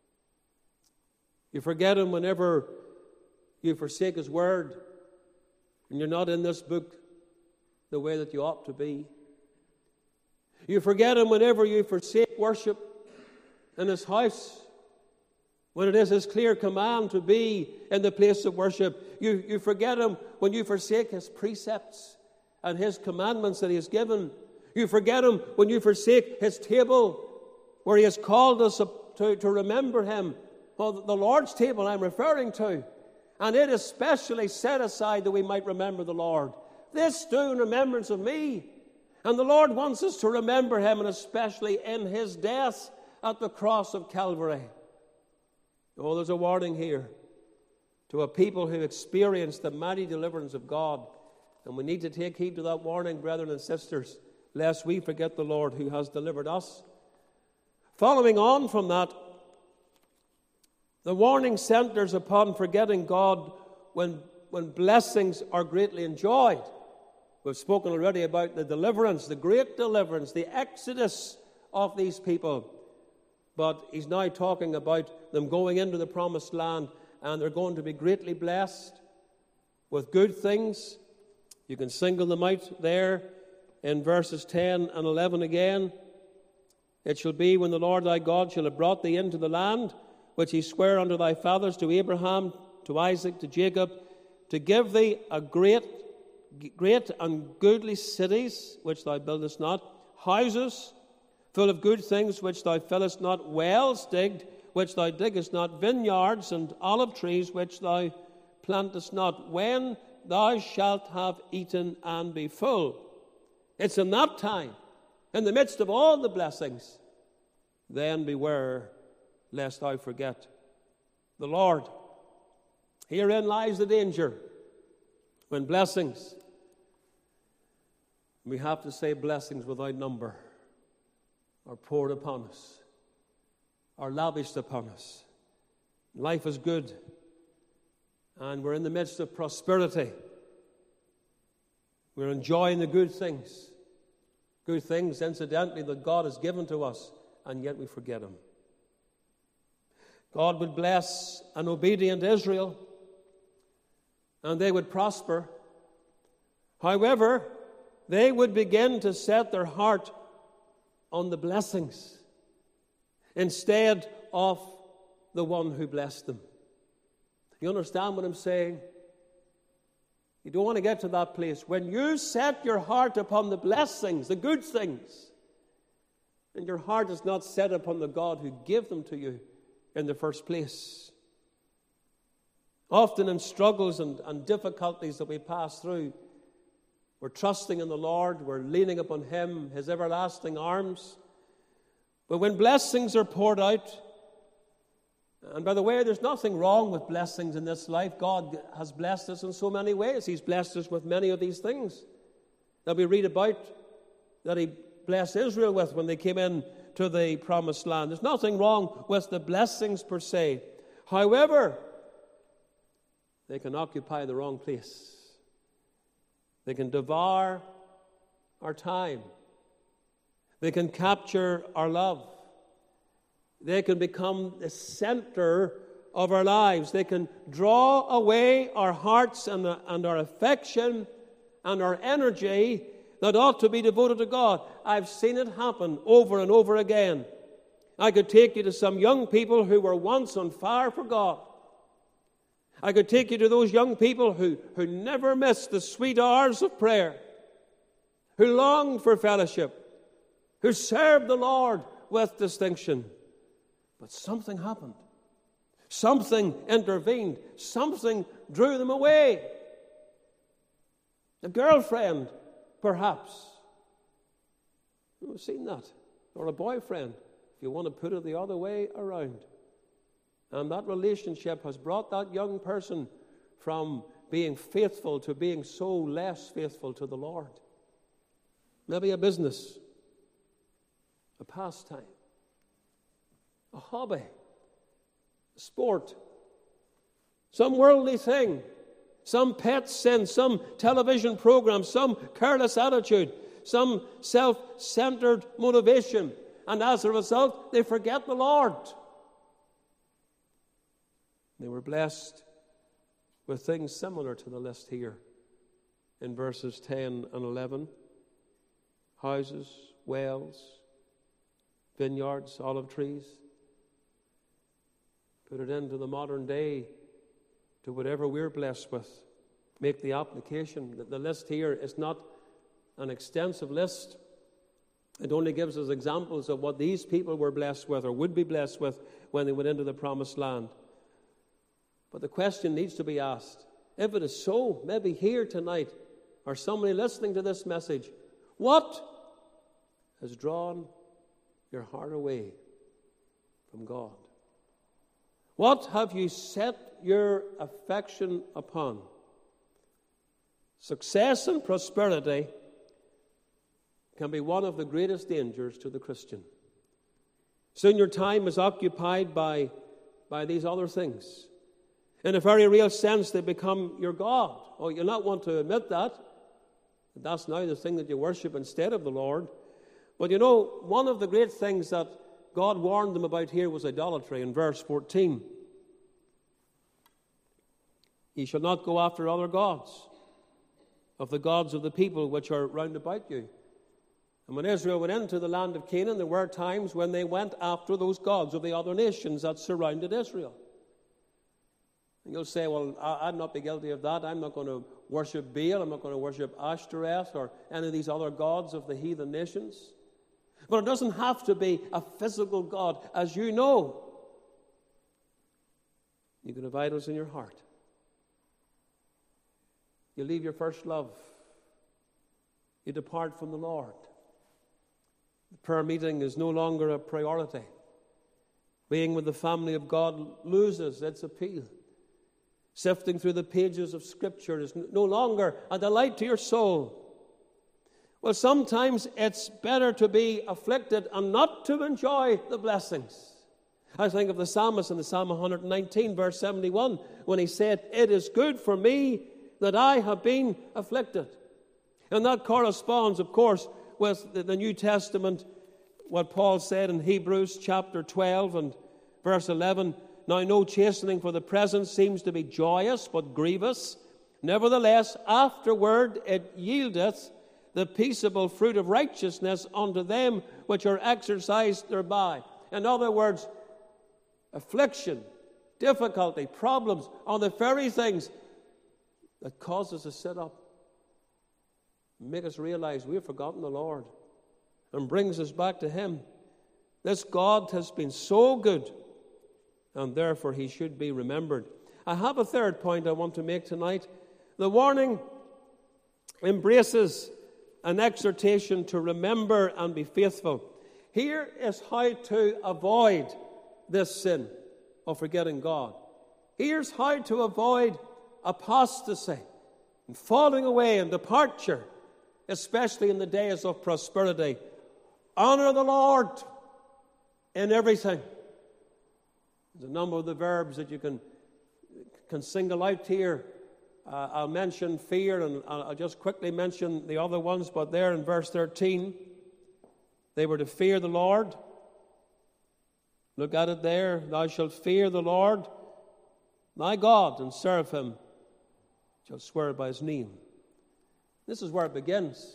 A: You forget him whenever you forsake his word and you're not in this book the way that you ought to be. You forget him whenever you forsake worship in his house, when it is his clear command to be in the place of worship. You, you forget him when you forsake his precepts and his commandments that he has given. You forget him when you forsake his table, where he has called us to, to remember him. Well, the Lord's table I'm referring to. And it is specially set aside that we might remember the Lord. This do in remembrance of me. And the Lord wants us to remember him, and especially in his death at the cross of Calvary. Oh, there's a warning here to a people who experience the mighty deliverance of God. And we need to take heed to that warning, brethren and sisters, lest we forget the Lord who has delivered us. Following on from that, the warning centers upon forgetting God when, when blessings are greatly enjoyed. We've spoken already about the deliverance, the great deliverance, the exodus of these people. But he's now talking about them going into the promised land, and they're going to be greatly blessed with good things. You can single them out there in verses ten and eleven again. It shall be when the Lord thy God shall have brought thee into the land, which he sware unto thy fathers, to Abraham, to Isaac, to Jacob, to give thee a great, great and goodly cities, which thou buildest not, houses full of good things, which thou fillest not, wells digged, which thou diggest not, vineyards and olive trees, which thou plantest not, when thou shalt have eaten and be full. It's in that time, in the midst of all the blessings, then beware lest thou forget the Lord. Herein lies the danger. When blessings, we have to say blessings without number, are poured upon us, are lavished upon us. Life is good, and we're in the midst of prosperity. We're enjoying the good things. Good things, incidentally, that God has given to us, and yet we forget Him. God would bless an obedient Israel, and they would prosper. However, they would begin to set their heart on the blessings instead of the one who blessed them. You understand what I'm saying? You don't want to get to that place. When you set your heart upon the blessings, the good things, and your heart is not set upon the God who gave them to you in the first place. Often in struggles and, and difficulties that we pass through, we're trusting in the Lord, we're leaning upon Him, His everlasting arms. But when blessings are poured out, and by the way, there's nothing wrong with blessings in this life. God has blessed us in so many ways. He's blessed us with many of these things that we read about, that He blessed Israel with when they came in to the promised land. There's nothing wrong with the blessings per se. However, they can occupy the wrong place. They can devour our time. They can capture our love. They can become the center of our lives. They can draw away our hearts and, and our affection and our energy that ought to be devoted to God. I've seen it happen over and over again. I could take you to some young people who were once on fire for God. I could take you to those young people who, who never missed the sweet hours of prayer, who longed for fellowship, who served the Lord with distinction. But something happened. Something intervened. Something drew them away. A girlfriend, perhaps. We've seen that. Or a boyfriend, if you want to put it the other way around. And that relationship has brought that young person from being faithful to being so less faithful to the Lord. Maybe a business, a pastime, a hobby, a sport, some worldly thing, some pet sin, some television program, some careless attitude, some self-centered motivation. And as a result, they forget the Lord. They were blessed with things similar to the list here in verses ten and eleven. Houses, wells, vineyards, olive trees. Put it into the modern day to whatever we're blessed with. Make the application. The list here is not an extensive list. It only gives us examples of what these people were blessed with or would be blessed with when they went into the promised land. But the question needs to be asked, if it is so, maybe here tonight, or somebody listening to this message, what has drawn your heart away from God? What have you set your affection upon? Success and prosperity can be one of the greatest dangers to the Christian. Soon your time is occupied by, by these other things. In a very real sense, they become your God. Oh, you'll not want to admit that. That's now the thing that you worship instead of the Lord. But you know, one of the great things that God warned them about here was idolatry in verse fourteen. Ye shall not go after other gods, of the gods of the people which are round about you. And when Israel went into the land of Canaan, there were times when they went after those gods of the other nations that surrounded Israel. And you'll say, well, I'd not be guilty of that. I'm not going to worship Baal. I'm not going to worship Ashtoreth or any of these other gods of the heathen nations. But it doesn't have to be a physical god, as you know. You can have idols in your heart. You leave your first love. You depart from the Lord. The prayer meeting is no longer a priority. Being with the family of God loses its appeal. Sifting through the pages of Scripture is no longer a delight to your soul. Well, sometimes it's better to be afflicted and not to enjoy the blessings. I think of the psalmist in the Psalm one nineteen, verse seventy-one, when he said, "It is good for me that I have been afflicted." And that corresponds, of course, with the New Testament, what Paul said in Hebrews chapter twelve and verse eleven, "Now no chastening for the present seems to be joyous, but grievous. Nevertheless, afterward it yieldeth the peaceable fruit of righteousness unto them which are exercised thereby." In other words, affliction, difficulty, problems are the very things that cause us to sit up and make us realize we have forgotten the Lord and brings us back to Him. This God has been so good, and therefore He should be remembered. I have a third point I want to make tonight. The warning embraces an exhortation to remember and be faithful. Here is how to avoid this sin of forgetting God. Here's how to avoid apostasy and falling away and departure, especially in the days of prosperity. Honor the Lord in everything. There's a number of the verbs that you can, can single out here. Uh, I'll mention fear, and I'll just quickly mention the other ones, but there in verse thirteen, they were to fear the Lord. Look at it there. "Thou shalt fear the Lord thy God, and serve Him. Shall swear by His name." This is where it begins.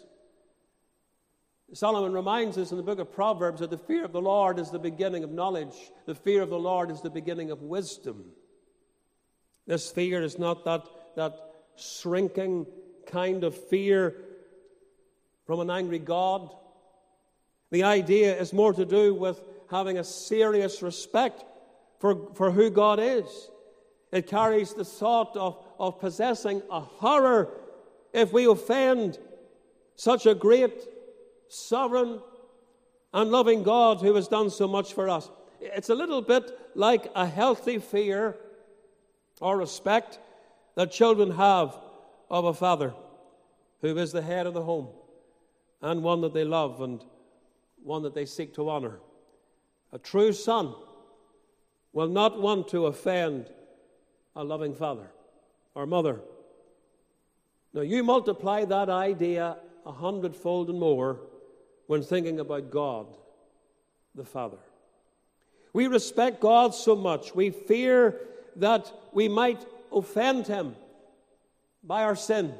A: Solomon reminds us in the book of Proverbs that the fear of the Lord is the beginning of knowledge. The fear of the Lord is the beginning of wisdom. This fear is not that, that shrinking kind of fear from an angry God. The idea is more to do with having a serious respect for, for who God is. It carries the thought of, of possessing a horror if we offend such a great, sovereign, and loving God who has done so much for us. It's a little bit like a healthy fear or respect that children have of a father who is the head of the home, and one that they love and one that they seek to honor. A true son will not want to offend a loving father or mother. Now, you multiply that idea a hundredfold and more when thinking about God, the Father. We respect God so much. We fear that we might offend Him by our sins.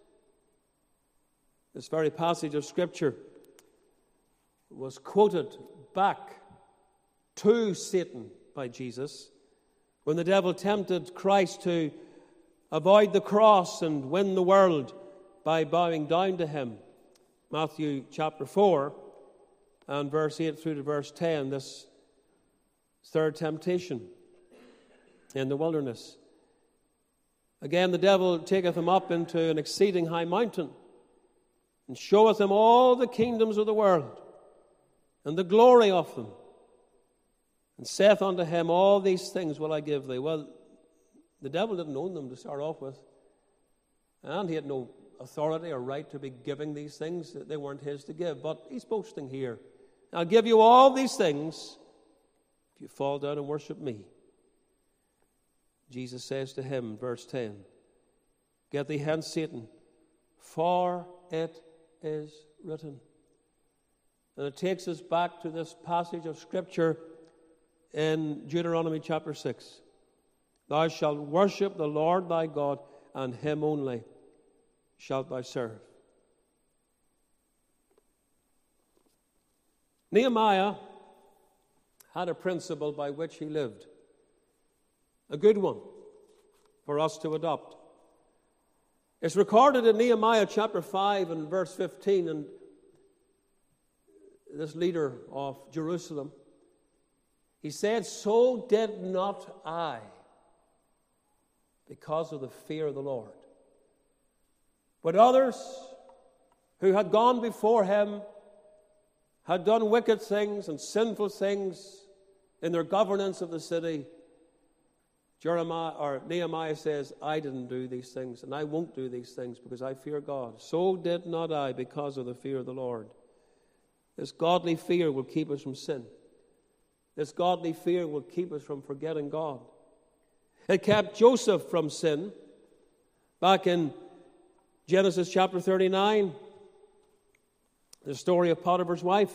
A: This very passage of Scripture was quoted back to Satan by Jesus when the devil tempted Christ to avoid the cross and win the world by bowing down to Him. Matthew chapter four and verse eight through to verse ten, this third temptation in the wilderness. Again, the devil taketh him up into an exceeding high mountain, and showeth him all the kingdoms of the world, and the glory of them, and saith unto him, All these things will I give thee. Well, the devil didn't own them to start off with, and he had no authority or right to be giving these things. They weren't his to give, but he's boasting here. I'll give you all these things if you fall down and worship me. Jesus says to him, verse ten, Get thee hence, Satan, for it is written. And it takes us back to this passage of Scripture in Deuteronomy chapter six. Thou shalt worship the Lord thy God, and him only shalt thou serve. Nehemiah had a principle by which he lived, a good one for us to adopt. It's recorded in Nehemiah chapter five and verse fifteen, and this leader of Jerusalem, he said, "So did not I, because of the fear of the Lord. But others who had gone before him had done wicked things and sinful things in their governance of the city." Jeremiah or Nehemiah says, "I didn't do these things, and I won't do these things because I fear God. So did not I, because of the fear of the Lord." This godly fear will keep us from sin. This godly fear will keep us from forgetting God. It kept Joseph from sin. Back in Genesis chapter thirty-nine, the story of Potiphar's wife.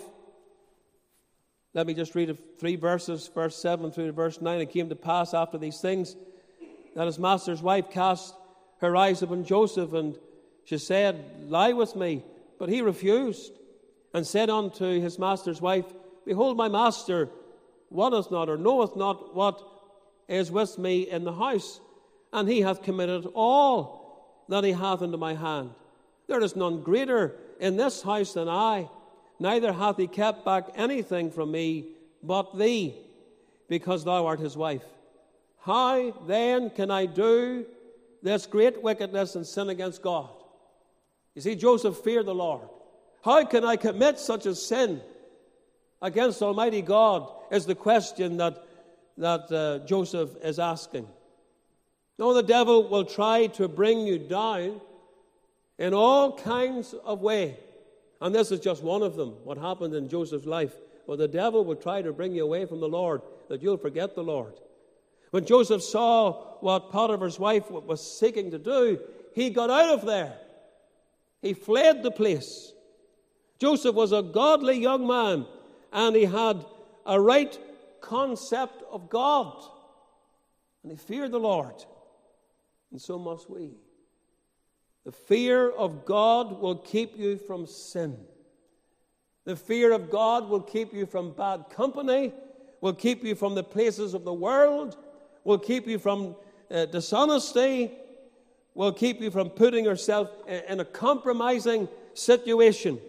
A: Let me just read three verses, verse seven through to verse nine. It came to pass after these things that his master's wife cast her eyes upon Joseph, and she said, "Lie with me." But he refused, and said unto his master's wife, "Behold, my master wotteth not, or knoweth not what is with me in the house, and he hath committed all that he hath into my hand. There is none greater in this house than I, neither hath he kept back anything from me but thee, because thou art his wife. How then can I do this great wickedness and sin against God?" You see, Joseph feared the Lord. How can I commit such a sin against Almighty God is the question that, that uh, Joseph is asking. No, the devil will try to bring you down in all kinds of ways. And this is just one of them, what happened in Joseph's life. Well, the devil will try to bring you away from the Lord, that you'll forget the Lord. When Joseph saw what Potiphar's wife was seeking to do, he got out of there. He fled the place. Joseph was a godly young man, and he had a right concept of God. And he feared the Lord. And so must we. The fear of God will keep you from sin. The fear of God will keep you from bad company, will keep you from the places of the world, will keep you from uh, dishonesty, will keep you from putting yourself in a compromising situation.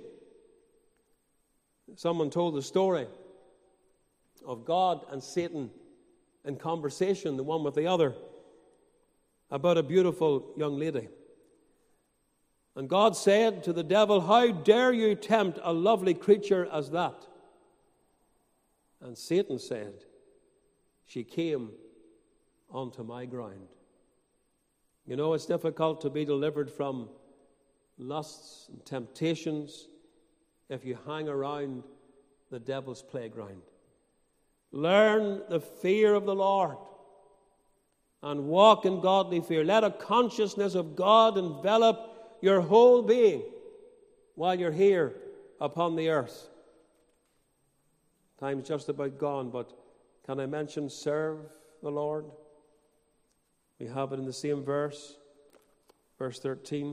A: Someone told the story of God and Satan in conversation, the one with the other, about a beautiful young lady. And God said to the devil, "How dare you tempt a lovely creature as that?" And Satan said, "She came onto my ground." You know, it's difficult to be delivered from lusts and temptations if you hang around the devil's playground. Learn the fear of the Lord and walk in godly fear. Let a consciousness of God envelop your whole being while you're here upon the earth. Time's just about gone, but can I mention serve the Lord? We have it in the same verse, verse thirteen.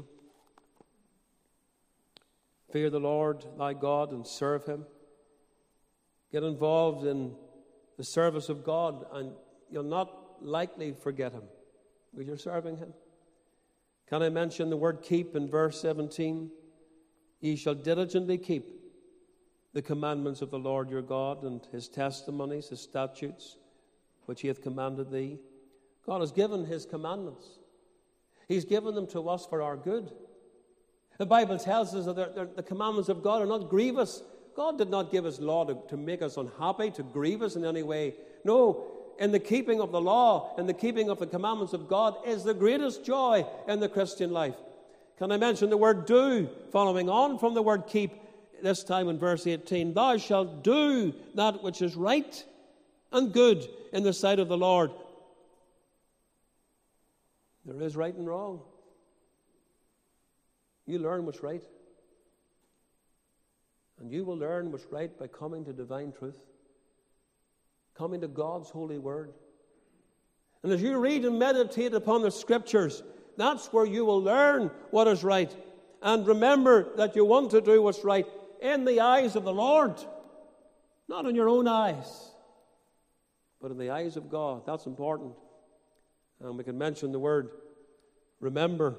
A: Fear the Lord thy God and serve him. Get involved in the service of God, and you'll not likely forget him because you're serving him. Can I mention the word keep in verse seventeen? Ye shall diligently keep the commandments of the Lord your God, and his testimonies, his statutes, which he hath commanded thee. God has given his commandments. He's given them to us for our good. The Bible tells us that they're, they're, the commandments of God are not grievous. God did not give his law to, to make us unhappy, to grieve us in any way. No, in the keeping of the law, in the keeping of the commandments of God is the greatest joy in the Christian life. Can I mention the word do, following on from the word keep, this time in verse eighteen. Thou shalt do that which is right and good in the sight of the Lord. There is right and wrong. You learn what's right. And you will learn what's right by coming to divine truth, coming to God's holy word. And as you read and meditate upon the Scriptures, that's where you will learn what is right. And remember that you want to do what's right in the eyes of the Lord, not in your own eyes, but in the eyes of God. That's important. And we can mention the word remember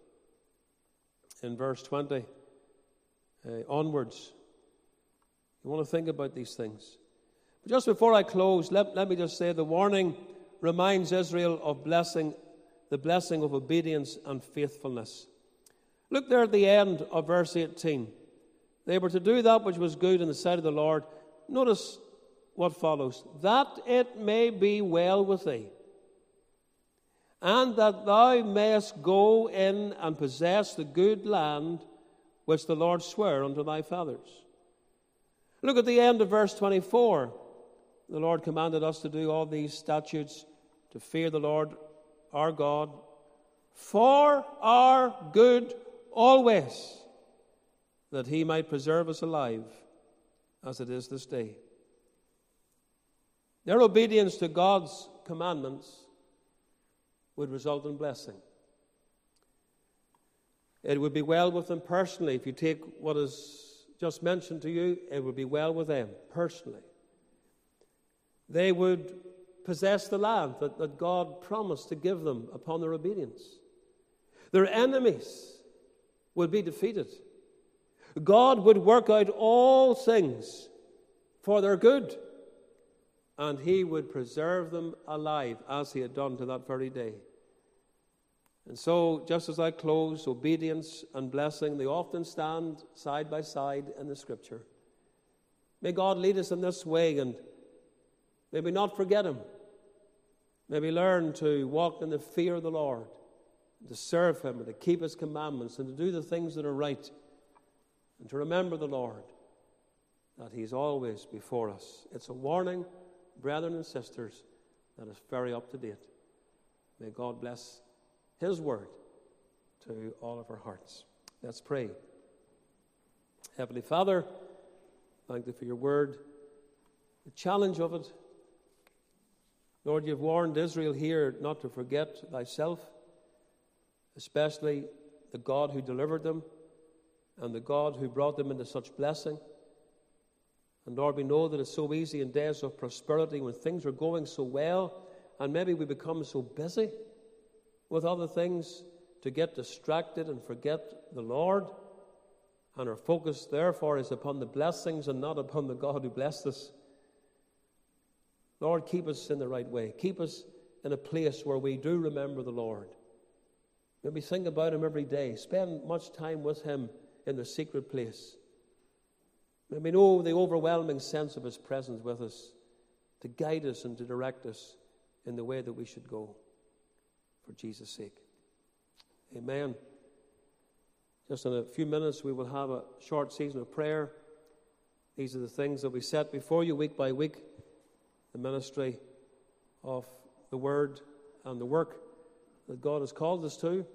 A: in verse twenty uh, onwards. You want to think about these things. But just before I close, let, let me just say the warning reminds Israel of blessing, the blessing of obedience and faithfulness. Look there at the end of verse eighteen. They were to do that which was good in the sight of the Lord. Notice what follows. That it may be well with thee, and that thou mayest go in and possess the good land which the Lord sware unto thy fathers. Look at the end of verse twenty-four. The Lord commanded us to do all these statutes, to fear the Lord our God, for our good always, that he might preserve us alive, as it is this day. Their obedience to God's commandments would result in blessing. It would be well with them personally. If you take what is just mentioned to you, it would be well with them personally. They would possess the land that, that God promised to give them upon their obedience. Their enemies would be defeated. God would work out all things for their good, and he would preserve them alive as he had done to that very day. And so, just as I close, obedience and blessing, they often stand side by side in the Scripture. May God lead us in this way, and may we not forget him. May we learn to walk in the fear of the Lord, to serve him, and to keep his commandments, and to do the things that are right, and to remember the Lord, that he's always before us. It's a warning, brethren and sisters, that is very up to date. May God bless his word to all of our hearts. Let's pray. Heavenly Father, thank you for your word, the challenge of it. Lord, you've warned Israel here not to forget thyself, especially the God who delivered them and the God who brought them into such blessing. And Lord, we know that it's so easy in days of prosperity when things are going so well, and maybe we become so busy with other things to get distracted and forget the Lord. And our focus, therefore, is upon the blessings and not upon the God who blessed us. Lord, keep us in the right way. Keep us in a place where we do remember the Lord. Maybe think about him every day. Spend much time with him in the secret place. May we know the overwhelming sense of his presence with us to guide us and to direct us in the way that we should go. For Jesus' sake. Amen. Just in a few minutes we will have a short season of prayer. These are the things that we set before you week by week. The ministry of the word and the work that God has called us to. The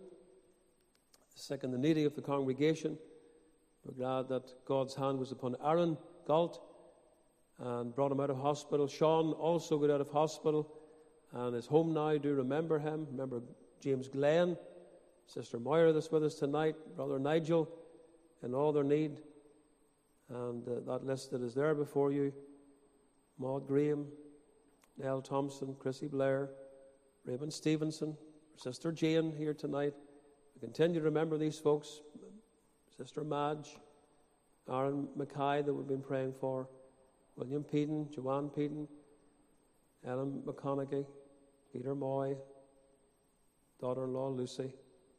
A: sick and the needy of the congregation. We're glad that God's hand was upon Aaron Galt and brought him out of hospital. Sean also got out of hospital and is home now. Do remember him. Remember James Glenn, Sister Moira that's with us tonight, Brother Nigel, and all their need. And uh, that list that is there before you. Maud Graham, Nell Thompson, Chrissy Blair, Raymond Stevenson, Sister Jane here tonight. We continue to remember these folks. Sister Madge, Aaron Mackay that we've been praying for, William Peden, Joanne Peden, Ellen McConaughey, Peter Moy, daughter-in-law Lucy,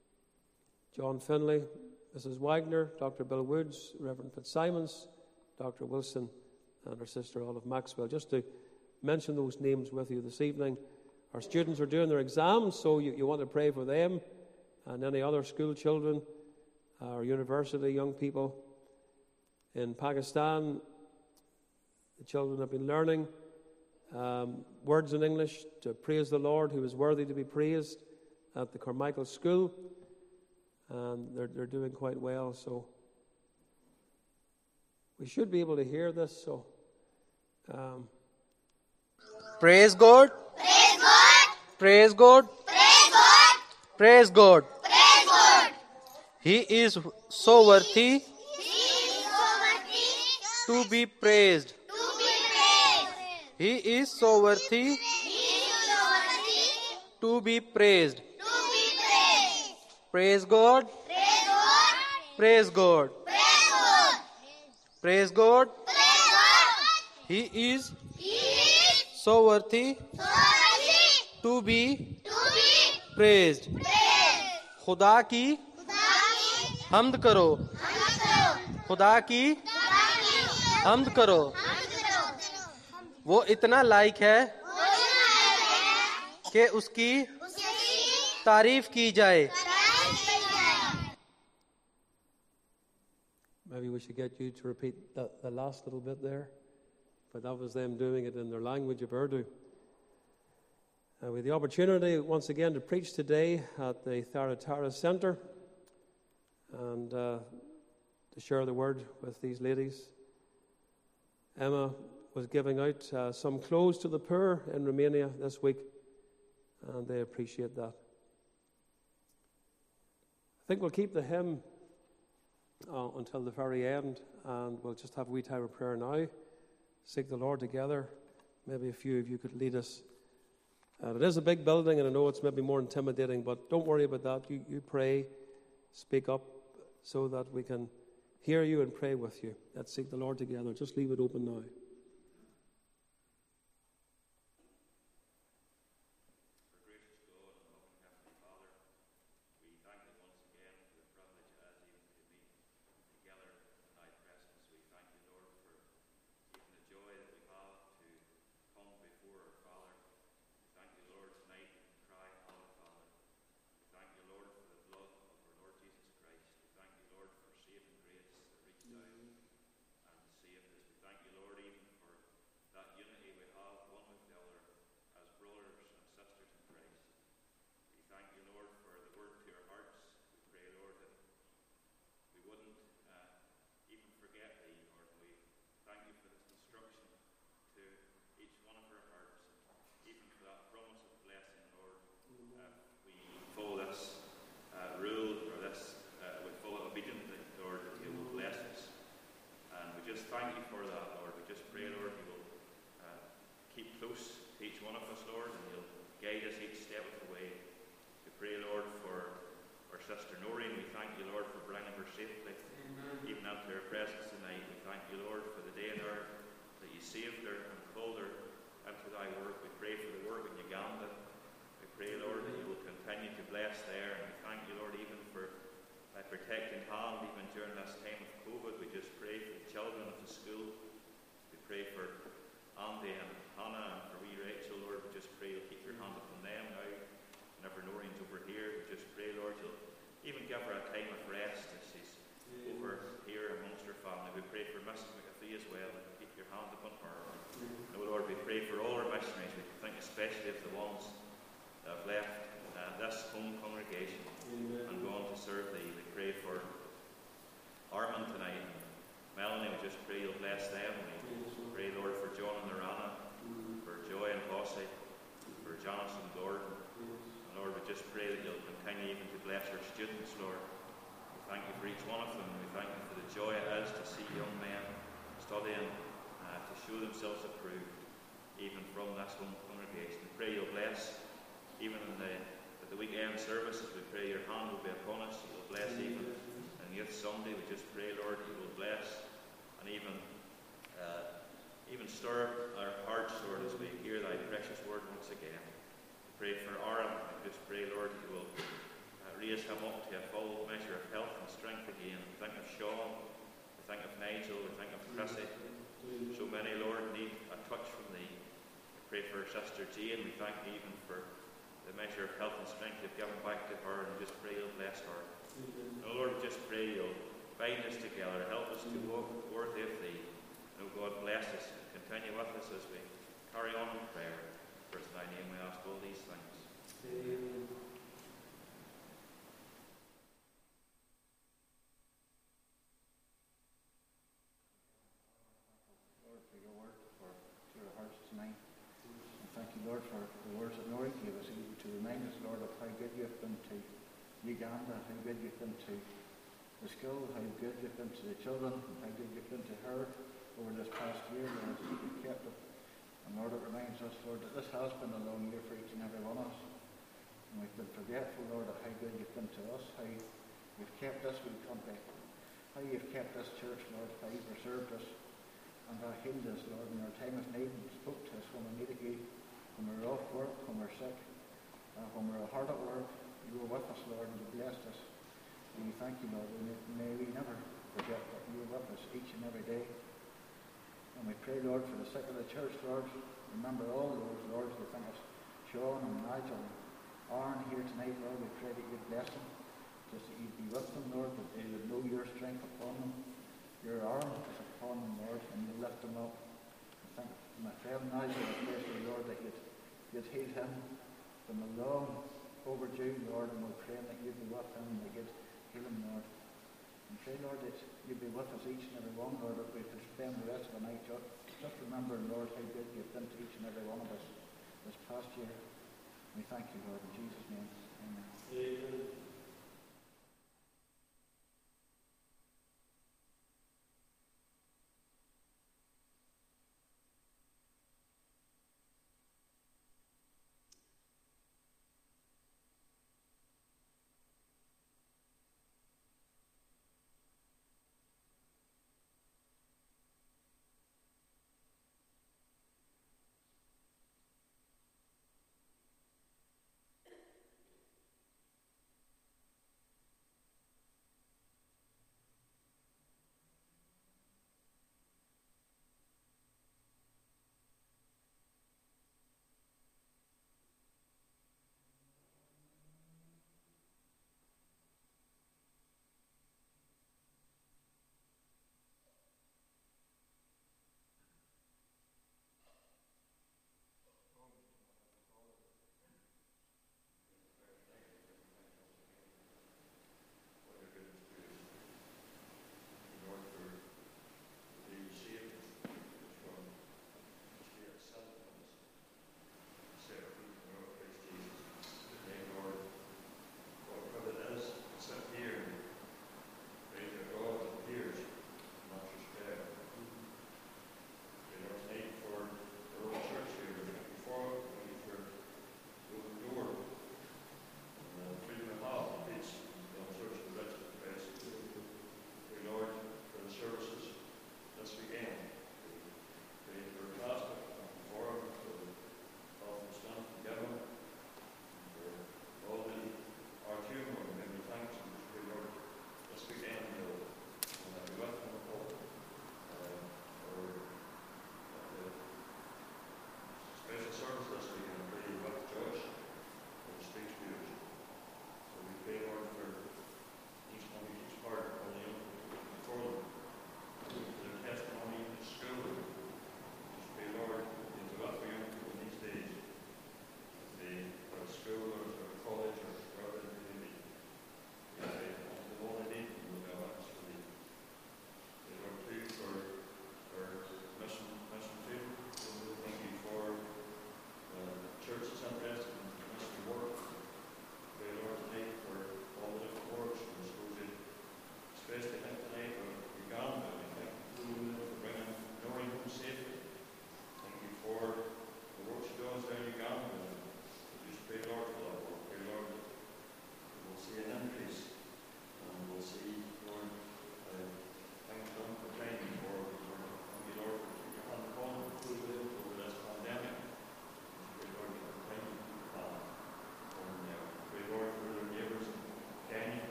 A: John Finley, Missus Wagner, Doctor Bill Woods, Reverend Fitzsimons, Doctor Wilson, and our sister Olive Maxwell. Just to mention those names with you this evening. Our students are doing their exams, so you, you want to pray for them and any other school children, our university young people. In Pakistan, the children have been learning um, words in English to praise the Lord who is worthy to be praised at the Carmichael School. and they're, they're doing quite well. So we should be able to hear this. So um,
C: praise God.
D: Praise God.
C: Praise God.
D: Praise God.
C: Praise God.
D: Praise God.
C: He is so worthy
D: He is so worthy
C: to be praised.
D: to be praised.
C: He is so worthy
D: He is so worthy
C: to be praised.
D: to be praised.
C: Praise God.
D: Praise God.
C: Praise God.
D: Praise God.
C: Praise God.
D: Praise God.
C: He is
D: He is
C: so worthy
D: so worthy
C: to be
D: to be
C: praised.
D: praised.
C: खुदा की
D: खुदा की
C: हम्द करो.
D: हमद करो.
C: खुदा की
D: खुदा की
C: हम्द करो.
D: हमद करो.
C: वो इतना लायक है
D: वो इतना है
C: कि उसकी
D: उसकी
C: तारीफ की जाए.
D: तारीफ की जाए.
A: maybe we should get you to repeat the, the last little bit there, but that was them doing it in their language of Urdu. Uh, with the opportunity once again to preach today at the Tharatara Centre and uh, to share the word with these ladies. Emma was giving out uh, some clothes to the poor in Romania this week, and they appreciate that. I think we'll keep the hymn uh, until the very end, and we'll just have a wee time of prayer now. Seek the Lord together. Maybe a few of you could lead us. And it is a big building, and I know it's maybe more intimidating, but don't worry about that. You, you pray, speak up, so that we can hear you and pray with you. Let's seek the Lord together. Just leave it open now.
E: Protecting hand even during this time of COVID. We just pray for the children of the school. We pray for Andy and Hannah and for wee Rachel, Lord. We just pray you'll keep your hand upon them now. Whenever Noreen's over here, we just pray, Lord, you'll even give her a time of rest as she's over here amongst her family. We pray for Missus McAfee as well. Keep your hand upon her. And Lord, we pray for all our missionaries. We think especially of the ones that have left uh, this home congregation and gone to serve thee. We pray for Armand tonight and Melanie. We just pray you'll bless them. We pray, Lord, for John and Lorana, for Joy and Bossy, for Janice and Gordon. And Lord, we just pray that you'll continue even to bless our students, Lord. We thank you for each one of them. We thank you for the joy it is to see young men studying uh, to show themselves approved, even from this home congregation. We pray you'll bless even in the at the weekend services. We pray your hand will be upon us. You will bless even on Youth Sunday. We just pray, Lord, you will bless and even uh, even stir our hearts, Lord, as we hear thy precious word once again. We pray for Aaron. We just pray, Lord, you will uh, raise him up to a full measure of health and strength again. We think of Sean. We think of Nigel. We think of Chrissy. So many, Lord, need a touch from thee. We pray for our sister Jane. We thank thee even for the measure of health and strength you've given back to her, and just pray you'll bless her. Mm-hmm. Oh Lord, just pray you'll bind us together, help us to walk worthy of thee. And oh God, bless us and continue with us as we carry on in prayer. For in thy name we ask all these things. Amen.
F: tonight. And thank you, Lord, for the words that Nori gave us, even to remind us, Lord, of how good you've been to Uganda, how good you've been to the school, how good you've been to the children, how good you've been to her over this past year, Lord, you've kept it. And Lord, it reminds us, Lord, that this has been a long year for each and every one of us. And we've been forgetful, Lord, of how good you've been to us, how you've kept this wee country, how you've kept this church, Lord, how you've preserved us, and how healed us, Lord, in our time of need, and spoke to us when we needed you, when we were off work, when we were sick, uh, when we were hard at work. You were with us, Lord, and you blessed us. And we thank you, Lord, and may we never forget that you are with us each and every day. And we pray, Lord, for the sick of the church, Lord. Remember all those, Lord, we think of Sean and Nigel and Aaron here tonight, Lord. We pray that you bless them, just that you be with them, Lord, that they would know your strength upon them. Your arm is upon them, Lord, and you lift them up. I thank my friend Nigel, especially, Lord, that you'd, you'd heal him from a long overdue, Lord, and we're praying that you'd be with him and that you'd heal him, Lord. And pray, Lord, that you'd be with us each and every one, Lord, that we could spend the rest of the night just, just remembering, Lord, how good you've been to each and every one of us this past year. We thank you, Lord, in Jesus' name. Amen.
A: Amen.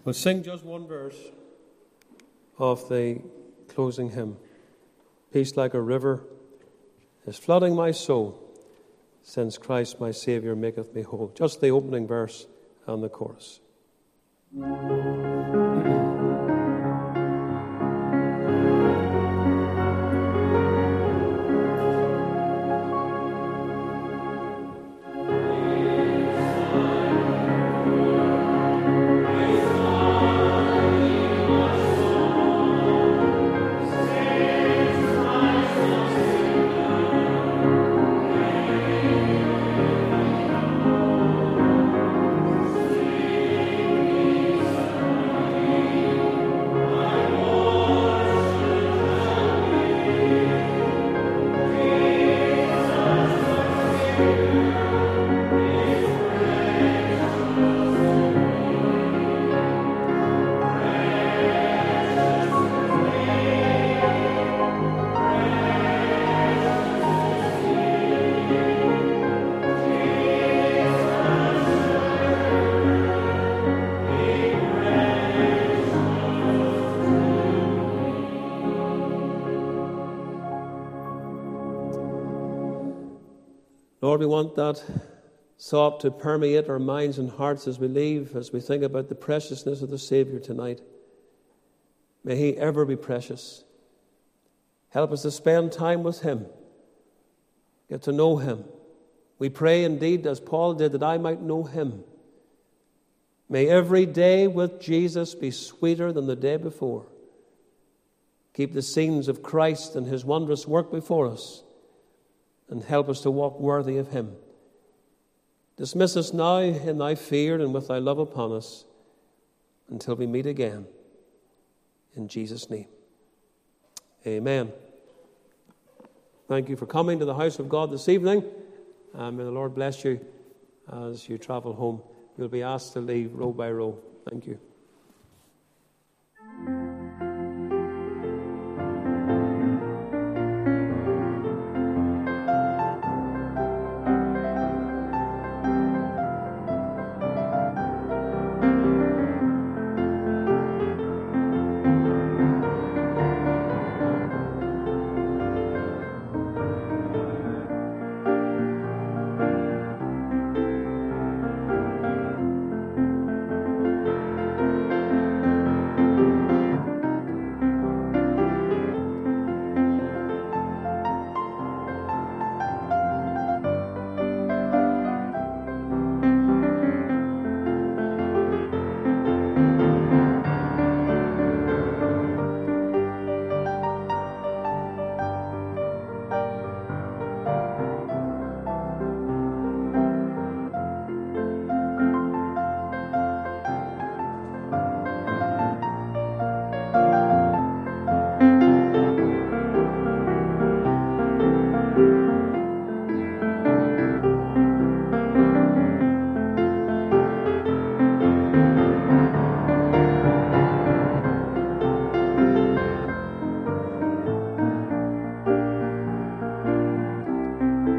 A: We'll sing just one verse of the closing hymn. Peace like a river is flooding my soul, since Christ my Saviour maketh me whole. Just the opening verse and the chorus. Lord, we want that thought to permeate our minds and hearts as we leave, as we think about the preciousness of the Saviour tonight. May he ever be precious. Help us to spend time with him, get to know him. We pray indeed, as Paul did, that I might know him. May every day with Jesus be sweeter than the day before. Keep the scenes of Christ and his wondrous work before us, and help us to walk worthy of him. Dismiss us now in thy fear and with thy love upon us until we meet again. In Jesus' name. Amen. Thank you for coming to the house of God this evening. And may the Lord bless you as you travel home. You'll be asked to leave row by row. Thank you.